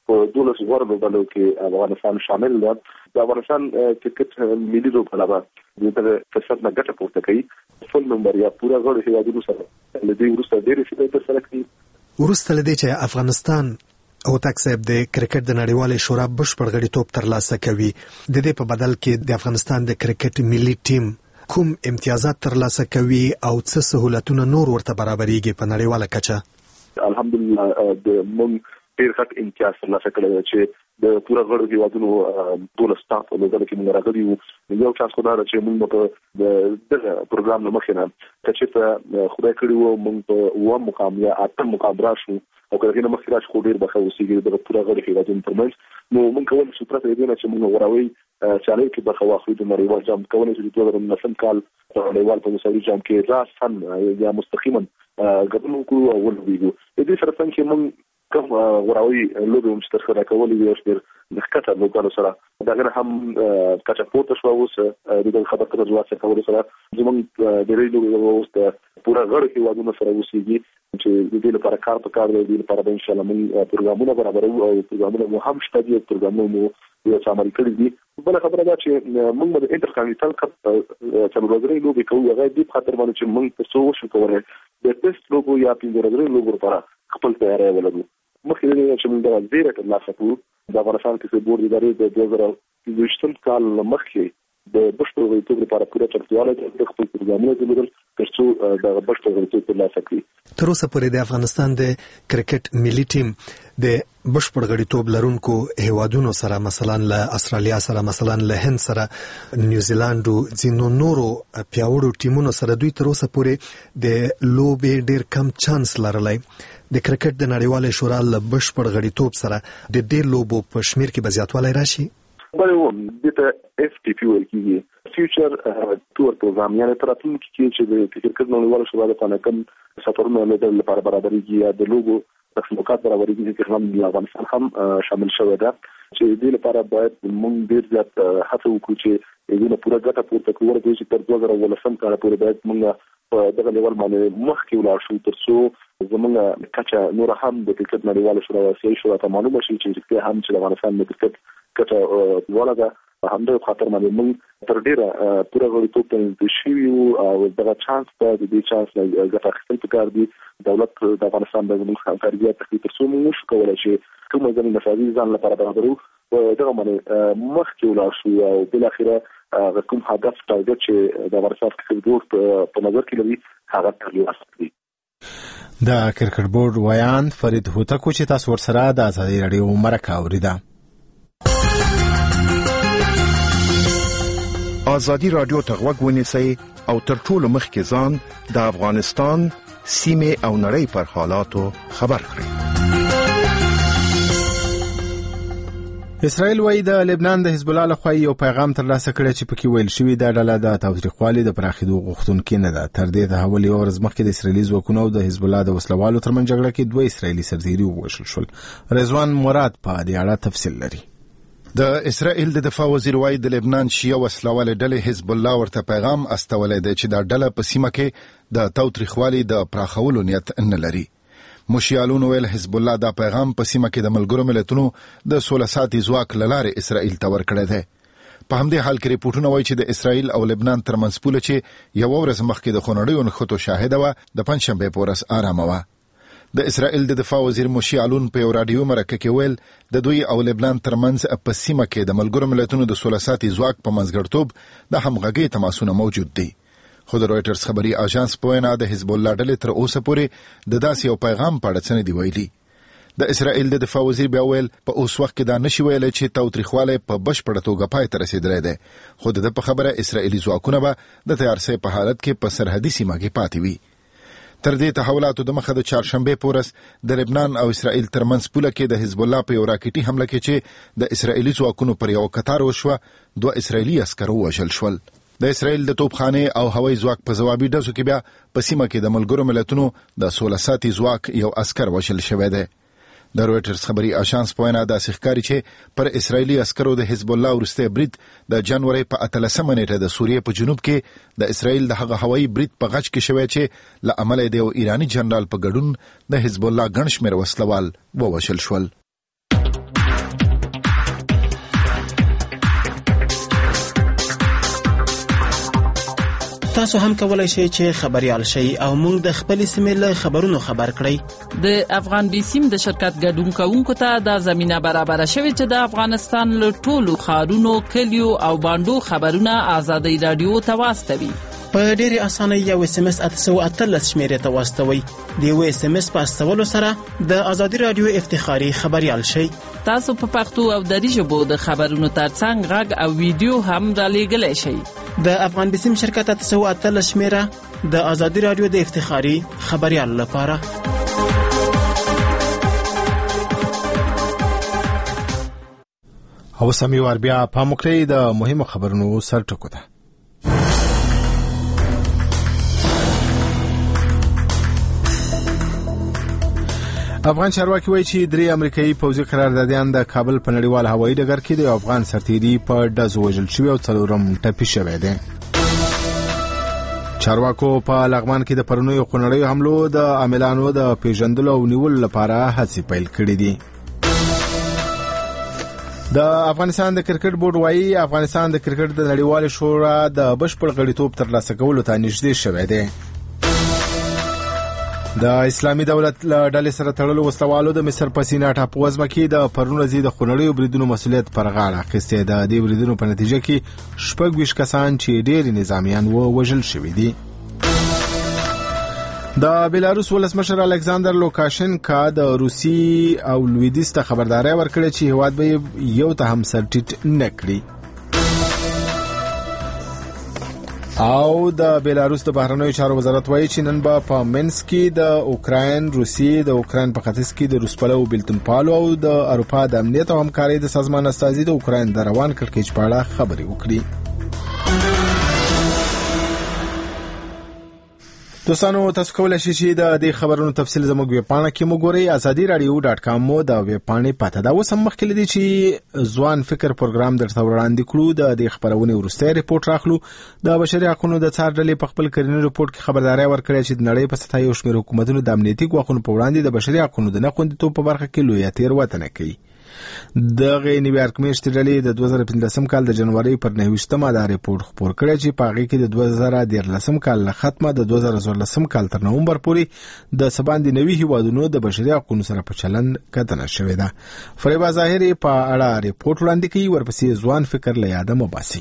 په دولس غوړ ډلو کې افغانستان شامل دی. د افغانستان کرکټ ملي لوبغاړي د فرصت نه ګټه پورته کوي. فل نمبر یا پورا غړي هیوادونو سره لدی ورسته ډېر شي تر سره کوي.
ورسته لدی چې افغانستان او تکسب د کرکټ د نړیوالې شورا بشپړ غړیتوب ترلاسه کوي. د دې په بدل کې د افغانستان د کرکټ ملي ټیم کوم امتیازات ترلاسه کوي او څه سہولتونه نور ورته برابرېږي په نړیواله کچه؟
الحمدلله د مونږ ډېر ښه امتیاز ترلاسه کړی چې د پوره غړو هیوادونو دولس سټاف په لږه کې موږ راغلي یو. یو چانس خو دا چې موږ په دغه پروګرام له مخې نه چې خدای کړي وو موږ په اووم مقام یا اتم مقام راشو او کله چې مخکې راشو خو ډېر به ښه اوسېږي د پوره غړو هیوادونو ترمنځ. نو موږ کولی شو پرته دې نه چې موږ غوراوي چالي کې برخه واخلو د نړیوال جام کولی شو چې دوه زره نولسم کال نړیوال په مساوي جام کې راسن یا مستقیما ګډون وکړو او ولوبېږو. د دې سره څنګه چې موږ کوم غوراوي لوبې هم چې ترسره کولې وي ډېر نښکته لوبغاړو سره دغه هم کچه پورته شو. اوس د دې خبر تر ځواب کولو سره زموږ ډېرې لوبې اوس د پوره غړو هیوادونو سره اوسېږي چې د دې لپاره کار په کار دی. د دې لپاره به انشاءالله موږ پروګرامونه برابرو او پروګرامونه مو هم شته دي پروګرامونه مو یو څه عملي کړي دي. بله خبره دا چې موږ د انټرکانټیننټل کپ څلور ورځې لوبې کوو. هغه دې په خاطر باندې چې موږ تر څو وشو کولی د ټیسټ لوبو یا پنځه ورځې لوبو لپاره خپل تیاری ولرو. مخکې د دې چې موږ د زیره ترلاسه کړو د افغانستان کې بورډ ادارې د دوه زره پنځویشتم کال مخکې د بشپړ غړیتوب لپاره پوره چمتوالی د خپل پروګرامونه درلودل تر څو د بشپړ غړیتوب ترلاسه کړي.
تر اوسه پورې د افغانستان د کرکټ ملي ټیم د بشپړ غړیتوب لرونکو هیوادونو سره مثلا له استرالیا سره مثلا له هند سره نیوزیلند او ځینو نورو پیاوړو ټیمونو سره دوی تر اوسه پورې د لوبې ډېر کم چانس لرلی. د کرکټ د نړیوالې شورا له بشپړ غړیتوب سره د دې لوبو په شمیر کې به زیاتوالی راشي.
بله وم دې ته اف ټي پی ویل کېږي فیوچر ټور پروګرام، یعنې تر راتلونکي کې چې د کرکټ نړیواله شورا لپاره کوم سفرونه له دې لپاره برابرېږي یا د لوبو تخلیقات برابرېږي چې هم افغانستان هم شامل شوی ده چې دې لپاره باید موږ ډېر زیات هڅه وکړو چې دې نه پوره ګټه پورته کړو ورته چې تر دوه زره اوولسم کال پورې باید موږ په دغه لیول باندې مخکې ولاړ شو تر څو زموږ کچه نور هم د کرکټ نړیواله شورا آسیایي شورا ته معلومه شي چې رښتیا هم چې د افغانستان د کرکټ کچه لوړه ده. په همدغه خاطر باندې موږ تر ډېره پوره غړیتوب ته نږدې شوي یو او دغه چانس ته د دې چانس نه ګټه اخیستل پکار دي. دولت د افغانستان د زموږ همکاري زیات کړي تر څو موږ وشو کولی چې کومه زمین مساوي ځان لپاره برابرو په دغه باندې مخکې ولاړ شو او بالاخره کوم هدف ټارګټ چې د افغانستان کرکټ بورډ په نظر کې لري هغه ترلاسه کړي.
د کرکټ بورډ ویاند فرید هوتکو چې تاسو ورسره د ازادي راډیو مرکه اوریده.
ازادي راډیو ته غوږ ونیسئ او تر ټولو مخکې ځان د افغانستان سیمې او نړۍ پر حالاتو خبر کړئ.
اسرائیل وايي د لبنان د حزب الله لخوا یو پیغام ترلاسه کړی چې پکې ویل شوی د ډله د تاوتریخوالي د پراخېدو غوښتونکې نه ده. تر دې تحول یو ورځ مخکې د اسرائیلي ځواکونو او د حزب الله د وسلوالو ترمنځ جګړه کې دوه اسرائیلي سرتیري ووژل شول. رضوان مراد په دې اړه تفصیل لري.
د اسرائیل د دفاع وزیر وايي د لبنان شیعه وسلوال ډلې حزب الله ورته پیغام استولی دی چې دا ډله په سیمه کې د تاوتریخوالي د پراخولو نیت نه لري. مشیالونو ویل حزب الله دا پیغام په سیمه کې د ملګرو ملتونو د سوله ساتي ځواک له لارې اسرائیل ته ورکړی دی. په همدې حال کې ریپورټونه وایي چې د اسرائیل او لبنان ترمنځ پوله چې یو ورځ مخکې د خونړیو نښتو شاهده وه د پنجشنبې په ورځ آرامه وه. د اسرائیل د دفاع وزیر مشیالون په یو راډیو مرکه کې ویل د دوی او لبنان ترمنځ په سیمه کې د ملګرو ملتونو د سوله ساتي ځواک په منځګړیتوب د همغږۍ تماسونه موجود دي. خو د رویټرز خبري اژانس په وینا د حزب الله ډلې تر اوسه پورې د داسې یو پیغام په اړه څه نه دي ویلي. د اسرائیل د دفاع وزیر بیا ویل په اوس وخت کې دا نشي ویلی چې تاوتریخوالی په بشپړه توګه پای ته رسېدلی دی، خو د ده په خبره اسرائیلي ځواکونه به د تیارسۍ په حالت کې په سرحدي سیمه کې پاتې وي. تر دې تحولاتو د مخه د چهارشنبې په ورځ د لبنان او اسرائیل ترمنځ پوله کې د حزب الله په یو راکټي حمله کې چې د اسرائیلي ځواکونو پر یو قطار وشوه دوه اسرائیلي عسکر ووژل شول. د اسرائیل د توپخانې او هوایي ځواک په ځوابي ډزو کې بیا په سیمه کې د ملګرو ملتونو د سوله ساتي ځواک یو عسکر وژل شوی دی. د رویټرز خبري اژانس په وینا داسې ښکاري چې پر اسرائیلي عسکرو د حزب الله وروستی برید د جنوري په اتلسمه نیټه د سوریې په جنوب کې د اسرائیل د هغه هوایي برید په غچ کې شوی چې له امله د یو ایراني جنرال په ګډون د حزب الله ګڼ شمېر وسلوال ووژل شول.
تاسو هم کولای شئ چې خبريال شئ او موږ د خپل سیمې له خبرونو خبر کړئ.
د افغان بیسیم د شرکت ګډون کوونکو ته د زمينه برابر شوی چې د افغانستان له ټولو ښارونو، کلیو او باندو خبرونه آزادۍ رادیو ته واستوي.
په ډېرې اسانۍ یو اس ام اس اته سوه اتلس شمیرې ته واستوئ. د یو اس ام اس په استولو سره د ازادي رادیو افتخاري خبريال شئ.
تاسو په پښتو او دری ژبو د خبرونو ترڅنګ غږ او ویډیو هم را لېږلی شئ.
د افغان بیسیم شرکت اته سوه اتلس شمیره د ازادي رادیو د افتخاري خبريال لپاره.
او سمي ور بیا په مکرې د مهمو خبرونو سرټکو ده. افغان چارواکي وایي چې درې امریکایي پوځي قراردادیان د کابل په نړیوال هوایي ډګر کې د افغان سرتیري په ډزو وژل شوي او څلورم ټپي شوی دی. چارواکو په لغمان کې د پرونیو خونړیو حملو د عاملانو د پیژندلو او نیولو لپاره هڅې پیل کړې دي. د افغانستان د کرکټ بورډ وایي افغانستان د کرکټ د نړیوال شورا د بشپړ غړیتوب ترلاسه کولو ته نږدې شوی دی. د اسلامي دولت له ډلې سره تړلو وسلوالو د مصر په سینا ټاپووزمه کې د پرون ورځې د خونړیو بریدونو مسؤلیت پر غاړه اخیستی. د دې بریدونو په نتیجه کې شپږ ویشت کسان چې ډېر نظامیان و وژل شوي دي. د بیلاروس ولسمشر الکساندر لوکاشنکا د روسي او لویدیځ ته خبرداري ورکړه چې هیواد به یو ته هم سر ټیټ نه کړي. او د بیلاروس د بهرنیو چارو وزارت وایي چې نن به په منسک کې د اوکراین، روسیې، د اوکراین په ختیځ کې د روسپلو بیلتونپالو او د اروپا د امنیت او همکارۍ د سازمان استازي د اوکراین د روان کړکېچ په اړه خبرې وکړي. دوستانو تاسو کولای شئ چې د دې خبرونو تفصیل زموږ ویب پاڼه کې وګورئ. ازادي رادیو ډاټ کام مو د ویب پاڼې پته ده. اوس هم مخکې لدی چې ځوان فکر پروګرام درته وړاندې کړو. د دې خبرونې وروستی ریپورت راخلو. د بشري حقوقو د څار ډلې په خپل کړنی ریپورت کې خبرداري ورکړې چې د نړۍ په سطح یو شمېر حکومتونو د امنیتي ګواښونو په وړاندې د بشري حقوقو د نه خوندیتوب په برخه کې لویه تېروتنه کوي. دغه نیویارک میاشتې ډلې د دوه زره پنځلسم کال د جنوري پر نهه دا ریپورت خپور کړی چې په هغې کې د دوه زره دیارلسم کال له ختمه د دوه زره څوارلسم کال تر نومبر پورې د څه باندې نوي هیوادونو د بشري حقوقو سره په چلند کتنه شوې ده. فریبا ظاهري په اړه ریپورت وړاندې کوي. ورپسې ځوان فکر له یاده مباسي.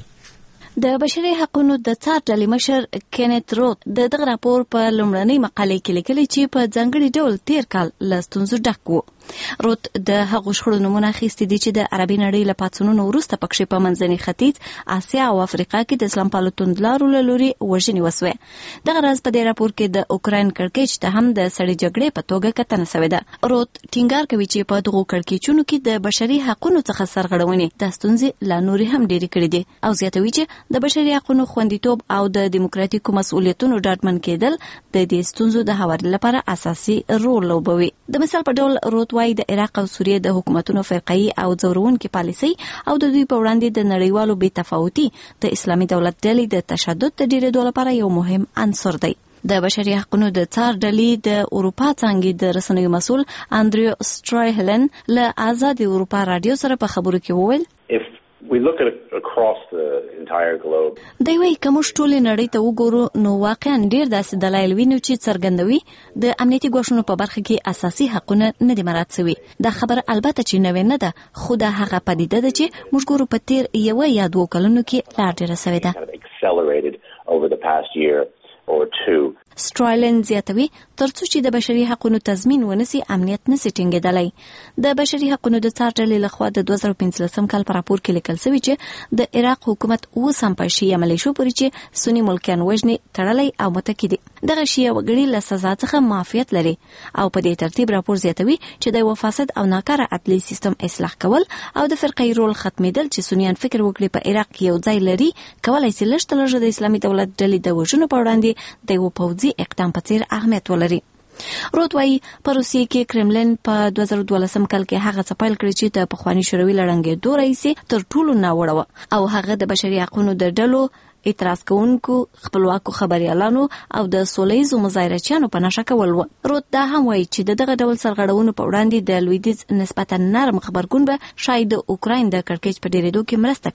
د بشري حقوقو د څار ډلې مشر کینت روت د دغه راپور په لومړنۍ مقالې کې لیکلي چې په ځانګړي ډول تیر کال له ستونزو ډک و. روت د هغو شخړو نمونه اخیستي دي چې د عربي نړۍ له پاڅونونو وروسته پکښې په منځني ختیځ، اسیا او افریقا کې د اسلام پالو توندلارو له لوري وژنې وسوې. دغه راز په دې راپور کې د اوکراین کړکېچ ته هم د سړې جګړې په توګه کتنه شوې ده. روت ټینګار کوي چې په دغو کړکېچونو کې د بشري حقوقو څخه سرغړونې د ستونزې لا نورې هم ډېرې کړې دي او زیاتوي چې د بشري حقوقو خوندیتوب او د دیموکراتیکو مسؤلیتونو ډاډمن کېدل د دې ستونزو د هواري لپاره اساسي رول لوبوي. د مثال په ډول روت وايي د عراق او سوریې د حکومتونو فرقایي او ځورونکې پالیسۍ او د دوی په وړاندې د نړیوالو بې تفاوتي د اسلامي دولت ډلې د تشدد د ډېرېدو لپاره یو مهم عنصر دی. د بشري حقوقو د څار ډلې د اروپا څانګې د رسنیو مسؤل اندریو سټرایهلن له آزاد اروپا رادیو سره په خبرو کې وویل
we look at across the entire globe.
دوی وايي کوم ټول نړۍ ته وګورو نو واقعا ډیر داسې دلایل وینو چې څرګندوي د امنیتي ګواښونو په برخه کې اساسي حقونه نه دي مراعات شوي. دا خبره البته چې نوې نه ده، خو دا هغه پدیده ده چې موږ ګورو په تیر یو یا دوه کلونو کې لا ډیره شوې ده.
Accelerated over the past year or two.
سټرایلن زیاتوي ترڅو چې د بشري حقوقو تضمین ونسي امنیت نسي ټینګېدلی. د بشري حقوقو د څار ډلې لخوا د دوه زره پنځلسم کال په راپور کې لیکل شوي چې د عراق حکومت اوس هم په شیعه ملیشو پورې چې سني ملکیان وژنې تړلی او متکي دي. دغه شیعه وګړي له سزا څخه معافیت لري او په دې ترتیب راپور زیاتوي چې د یو فاسد او ناکاره عدلي سیستم اصلاح کول او د فرقې رول ختمېدل چې سنیان فکر وکړي په عراق کې یو ځای لري کولای شي لږ تر لږه د اسلامي دولت ډلې د وژنو په وړاندې د یو پوځي اقدام په څیر اهمیت ولري. روت وايي په روسیې کې کرملن په دوه زره دولسم کال کې هغه څه پیل کړی چې د پخواني شوروي لړنګېدو راهیسې تر ټولو ناوړه وه او هغه د بشري حقوقو د ډلو، اعتراض کوونکو، خپلواکو خبريالانو او د سولهییزو مظاهرچیانو په نشه کول و. روت دا هم وایي چې د دغه ډول سرغړونو په وړاندې د لویدیځ نسبتا نرم خبرګون به شاید د اوکراین د کړکېچ په ډېرېدو کې مرسته کړې وي.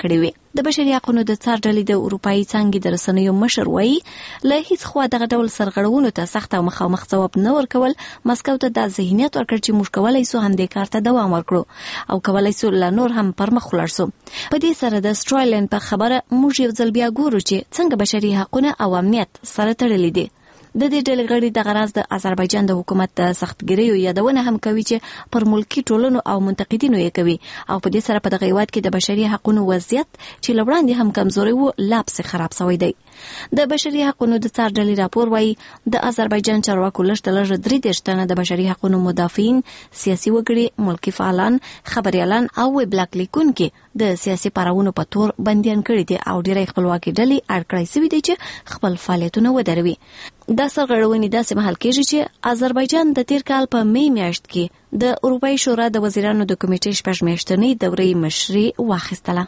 د بشري حقوقو د څار ډلې د اروپאי څنګه د رسنیو مشر وایي له هیڅ خوا دغه ډول سرغړونو ته سخت او مخامخ ځواب نه ورکول مسکو ته د ذهنیت ورکړ چې موږ کولای سو همدې کار ته دوام ورکړو او کولای سو لا نور هم پر مخ ولاړ سو. په دې سره د استرالین په خبره موږ یو ځل بیا ګورو چې څنګه بشري حقوقو او امنیت سره تړلي دي. د دې ډلې غړي د غراز د آذربایجان د حکومت د سختګیریو یادونه هم کوي چې پر ملکی ټولنو او منتقدینو یې کوي او په دې سره په دغه هیواد کې د بشري حقوقو وضعیت چې لوړاندې هم کمزوري وو لا پسې خراب شوی دی. د بشري حقوقو د څار ډلې راپور وایي د آذربایجان چارواکو لږ تر لږه درې دېرش تنه د بشري حقوقو مدافعین، سیاسي وګړي، ملکی فعالان، خبريالان او ویبلاګ لیکونکي د سیاسي پاراونو په تور بنديان کړي دي او ډېری خپلواکي ډلې اړ کړی سوي دي چې خپل فعالیتونه ودروي. دا سرغړونې داسې مهال کېږي چې آذربایجان د تیر کال په می میاشت کې د اروپאי شورا د وزیرانو د کمیټې شپږ میاشتنۍ دورې مشري واخیستله.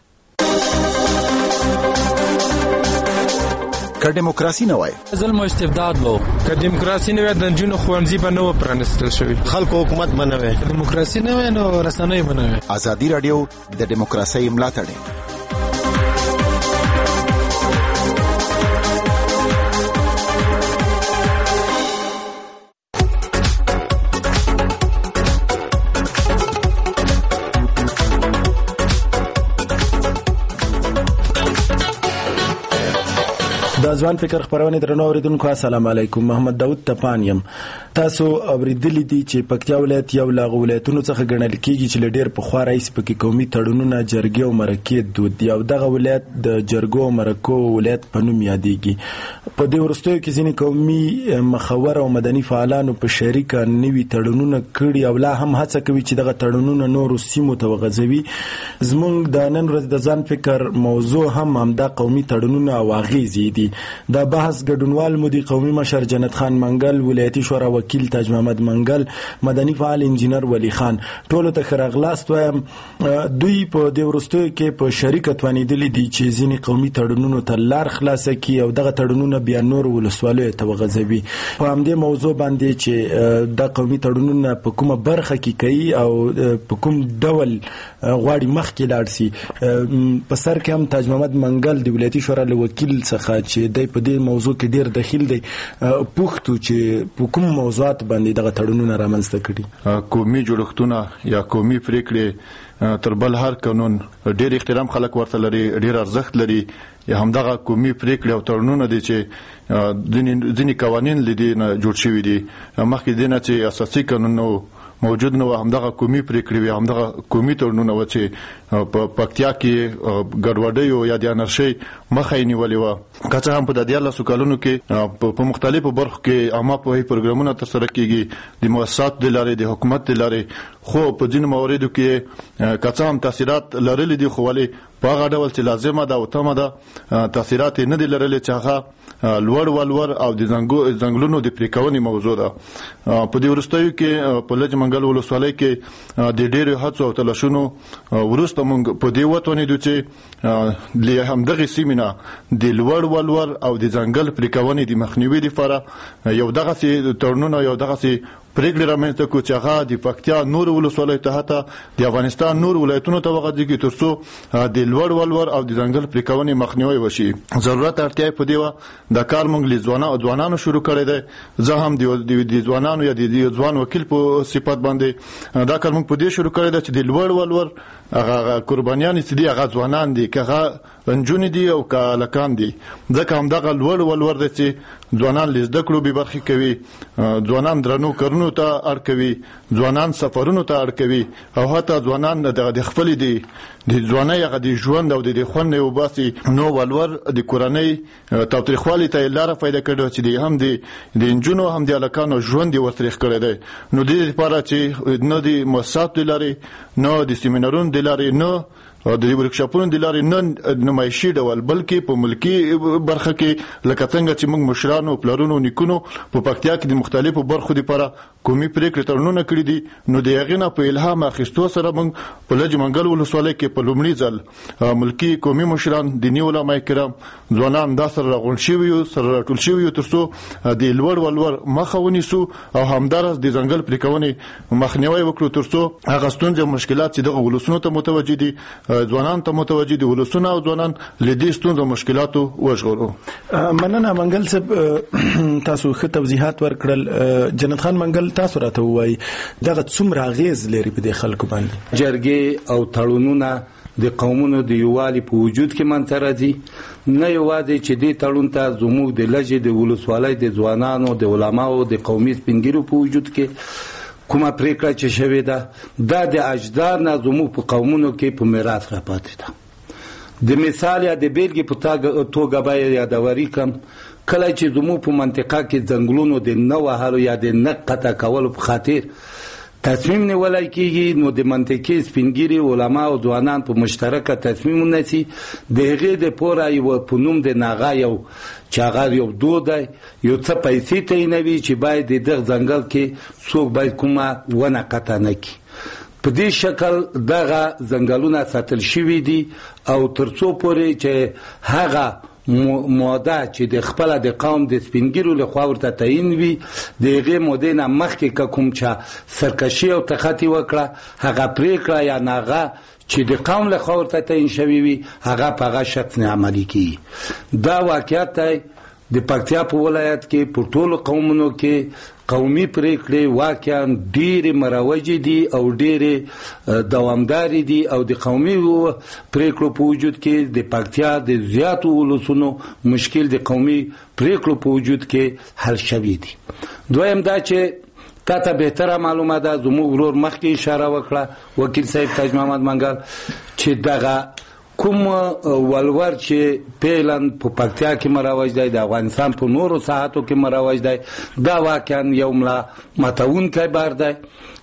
که دیموکراسي نه وای
ظلم او استبداد وو،
که دیموکراسي نه وای د جنونو خوانځي به نه پرانستل شوی،
خلکو حکومت به نه وای، دیموکراسي نه وای نو رسنۍ به نه وای.
ازادي رادیو د دیموکراسي ملاتړ
د ځوان فکر خبرونه درنو اوریدونکو السلام علیکم. محمد داوود تپانیم. تاسو اوریدلې دي چې پکتیا ولایت یو لاغ ولایتونو څخه ګڼل کیږي چې لډیر په خوا رئیس پکې قومي تړونونه جرګې او مرکې دود دی او دغه ولایت د جرګو او مرکو ولایت په نوم یادېږي. په دې ورستیو کې ځینې قومي مخور او مدني فعالانو په شریکه نوي تړونونه کړي او لا هم هڅه کوي چې دغه تړونونه نورو سیمو ته وغځوي. زموږ د نن ورځ د ځان فکر موضوع هم همدا قومي تړونونه او اغیزې دي. دا بحث ګډونوال مو دي قومي مشر جنت خان منګل، ولایتي شورا وکیل تاج محمد منګل، مدني فعال انجینر ولی خان. ټولو ته خراغلاست وایم. دوی په دې ورستیو کې په شریکه توانیدلې دي چې ځینې قومي تړونونو ته لار خلاصه کړي او دغه تړونونه بیا نور ولسوالیو ته وغځوي. په همدې موضوع باندې چې دا قومي تړونونه په کومه برخه کې کوي او په کوم ډول غواړي مخکې لاړ سي، په سر کې هم تاج محمد منګل د ولایتي شورا وکیل څخه چې دای په دې موضوع کې ډیر دخیل دی پوښتو چې په کوم موضوعات باندې دغه تړونونه رامنځته کړي.
قومي جوړښتونه یا قومي پریکړې تر بل هر قانون ډیر احترام خلک ورته لري، ډیر ارزښت لري. یا همدغه قومي پریکړې او تړونونه دي چې ځینې قوانین لدی نه جوړ شوي دي مخکې دینه چې اساسي قانون نو موجود نو، همدغه قومي پریکړې وي، همدغه قومي تړونونه و چې په پکتیا کې ګډوډي او یا د انرشي مخه یې نیولې وه. که څه هم په د دیارلسو کلونو کې په مختلفو برخو کې عامه پوهې پروګرامونه ترسره کېږي د مؤسساتو د لارې د حکومت د لارې، خو په ځینو مواردو کې که څه هم تاثیرات لرلي دي خو ولې په هغه ډول چې لازمه ده او تمه ده تاثیرات یې نه دي لرلي چې هغه لوړ ولور او د ځنګلونو د پرې کونې موضوع ده. په دې وروستیو کې په لج منګل ولسوالۍ کې د ډېرو هڅو او تلاشونو وروسته موږ په دې وتوانېدو چې له همدغې سیمې نه د لوړ ولور او د ځنګل پرې کونې د مخنیوي دپاره یو دغسې تړونونه یو دغسې پریکړې رامنځته کړو چې هغه د پکتیا نور ولسوالیو ته حتی د افغانستان نور ولایتونو ته وغځېږي تر څو د لوړ ولور او د ځنګل پرې کونې مخنیوی وشي. ضرورت اړتیا په دې وه دا کار موږ له ځوانانو شروع کړی دی. زه هم د ځوانانو یا د ځوان وکیل په صفت باندې دا کار موږ په دې شروع کړی دی چې د لوړ ولور هغه قربانیان چې دي هغه ځوانان دي، که هغه نجونې دي او که هلکان دي، ځکه همدغه لوړ ولور دی چې ځوانان له زده کړو بې برخې کوي، ځوانان درنو کارونو ته اړ کوي، ځوانان سفرونو ته اړ کوي او حتی ځوانان د خپلې د د ځوانۍ هغه د ژوند او د خوند یې وباسي. نو ولور د کورنۍ تاوتریخوالي ته یې لاره پیدا کړې چې د هم د نجونو هم د هلکانو ژوند یې ورتریخ کړی دی. نو د دې لپاره چې نه د مؤسساتو د لارې نه د سیمینارونو د لارې نه د ورکشاپونو د لارې نه نمایشي ډول بلکې په ملکی برخه کې لکه څنګه چې موږ مشرانو پلرونو نیکونو په پکتیا کې د مختلفو برخو لپاره قومي پریکړې تړونونه کړي دي. نو د هغې نه په الهام اخیستو سره موږ په لج منګل ولسوالۍ کې په لومړي ځل ملکی قومي مشران، دیني علما کرام، ځوانان دا سره راغونډ شوي یو سره راټول شوي یو تر څو د لوړ ولور مخه ونیسو او همداراز د ځنګل پرې کونې مخنیوی وکړو تر څو هغه ستونزې او مشکلات چې دغه ولسونو ته متوجه دي ځوانان ته متوجي دي ولسونه او ځوانان لدې ستونزو مشکلاتو وژغورو.
مننه منګل صاحب، تاسو ښه توضیحات ورکړل. جنت خان منګل، تاسو راته ووایي دغه څومره اغیز لري په دې خلکو باندې؟
جرګې او تړونونه د قومونو د یووالي په وجود کې منځته راځي. نه یوازې چې دې تړون ته زموږ د لږې د ولسوالۍ د ځوانانو، د علماو، د قومي سپینګیرو په وجود کې کومه پریکړه چې شوې ده، دا د اجداد نه زموږ په قومونو کې په میراث راپاتې ده. د مثال یا د بیلګې په توګه باید یادوري کړم، کله چې زموږ په منطقه کې ځنګلونو د نه وهلو یا د نه قطع کولو په خاطر تصمیم نیولای کیږي، نو د منطقې سپینګیري علما او ځوانان په مشترکه تصمیم ونیسي. د هغې د پوره یو په نوم د ناغه یو چې هغه یو دود دی، یو څه پیسې تعینوي چې باید د دغه ځنګل کې څوک باید کومه ونه قطع نه کړي. په دې شکل دغه ځنګلونه ساتل شوي دي او تر څو پورې چې هغه موده چې د خپل د قوم د سپینګیرو له خوا ورته تعین وي، د هغې مودې نه مخکې کوم چې سرکشي او تخطي وکړه، هغه پریکړه یا ناغه چې د قوم له خوا ورته تعین شوي وي، هغه په هغه شخص نه عملي کیږي. دا واقعیت دی د پکتیا په ولایت کې په ټولو قومونو کې قومي پریکړې واقعا ډېرې مروجې دي او ډېرې دوامدارې دي او د قومي پریکړو په وجود کې د پکتیا د زیاتو ولسونو مشکل د قومي پریکړو په وجود کې حل شوي دي. دویم دا چې تا ته بهتره معلومه ده، زموږ ورور مخکې اشاره وکړه وکیل صاحب تاج محمد منګل، چې دغه کوم ولور چې پیلن په پکتیا کې مروج دی، د افغانستان په نورو ساحاتو کې مروج دی، دا واقعا یو ملا ماتونکی بار دی.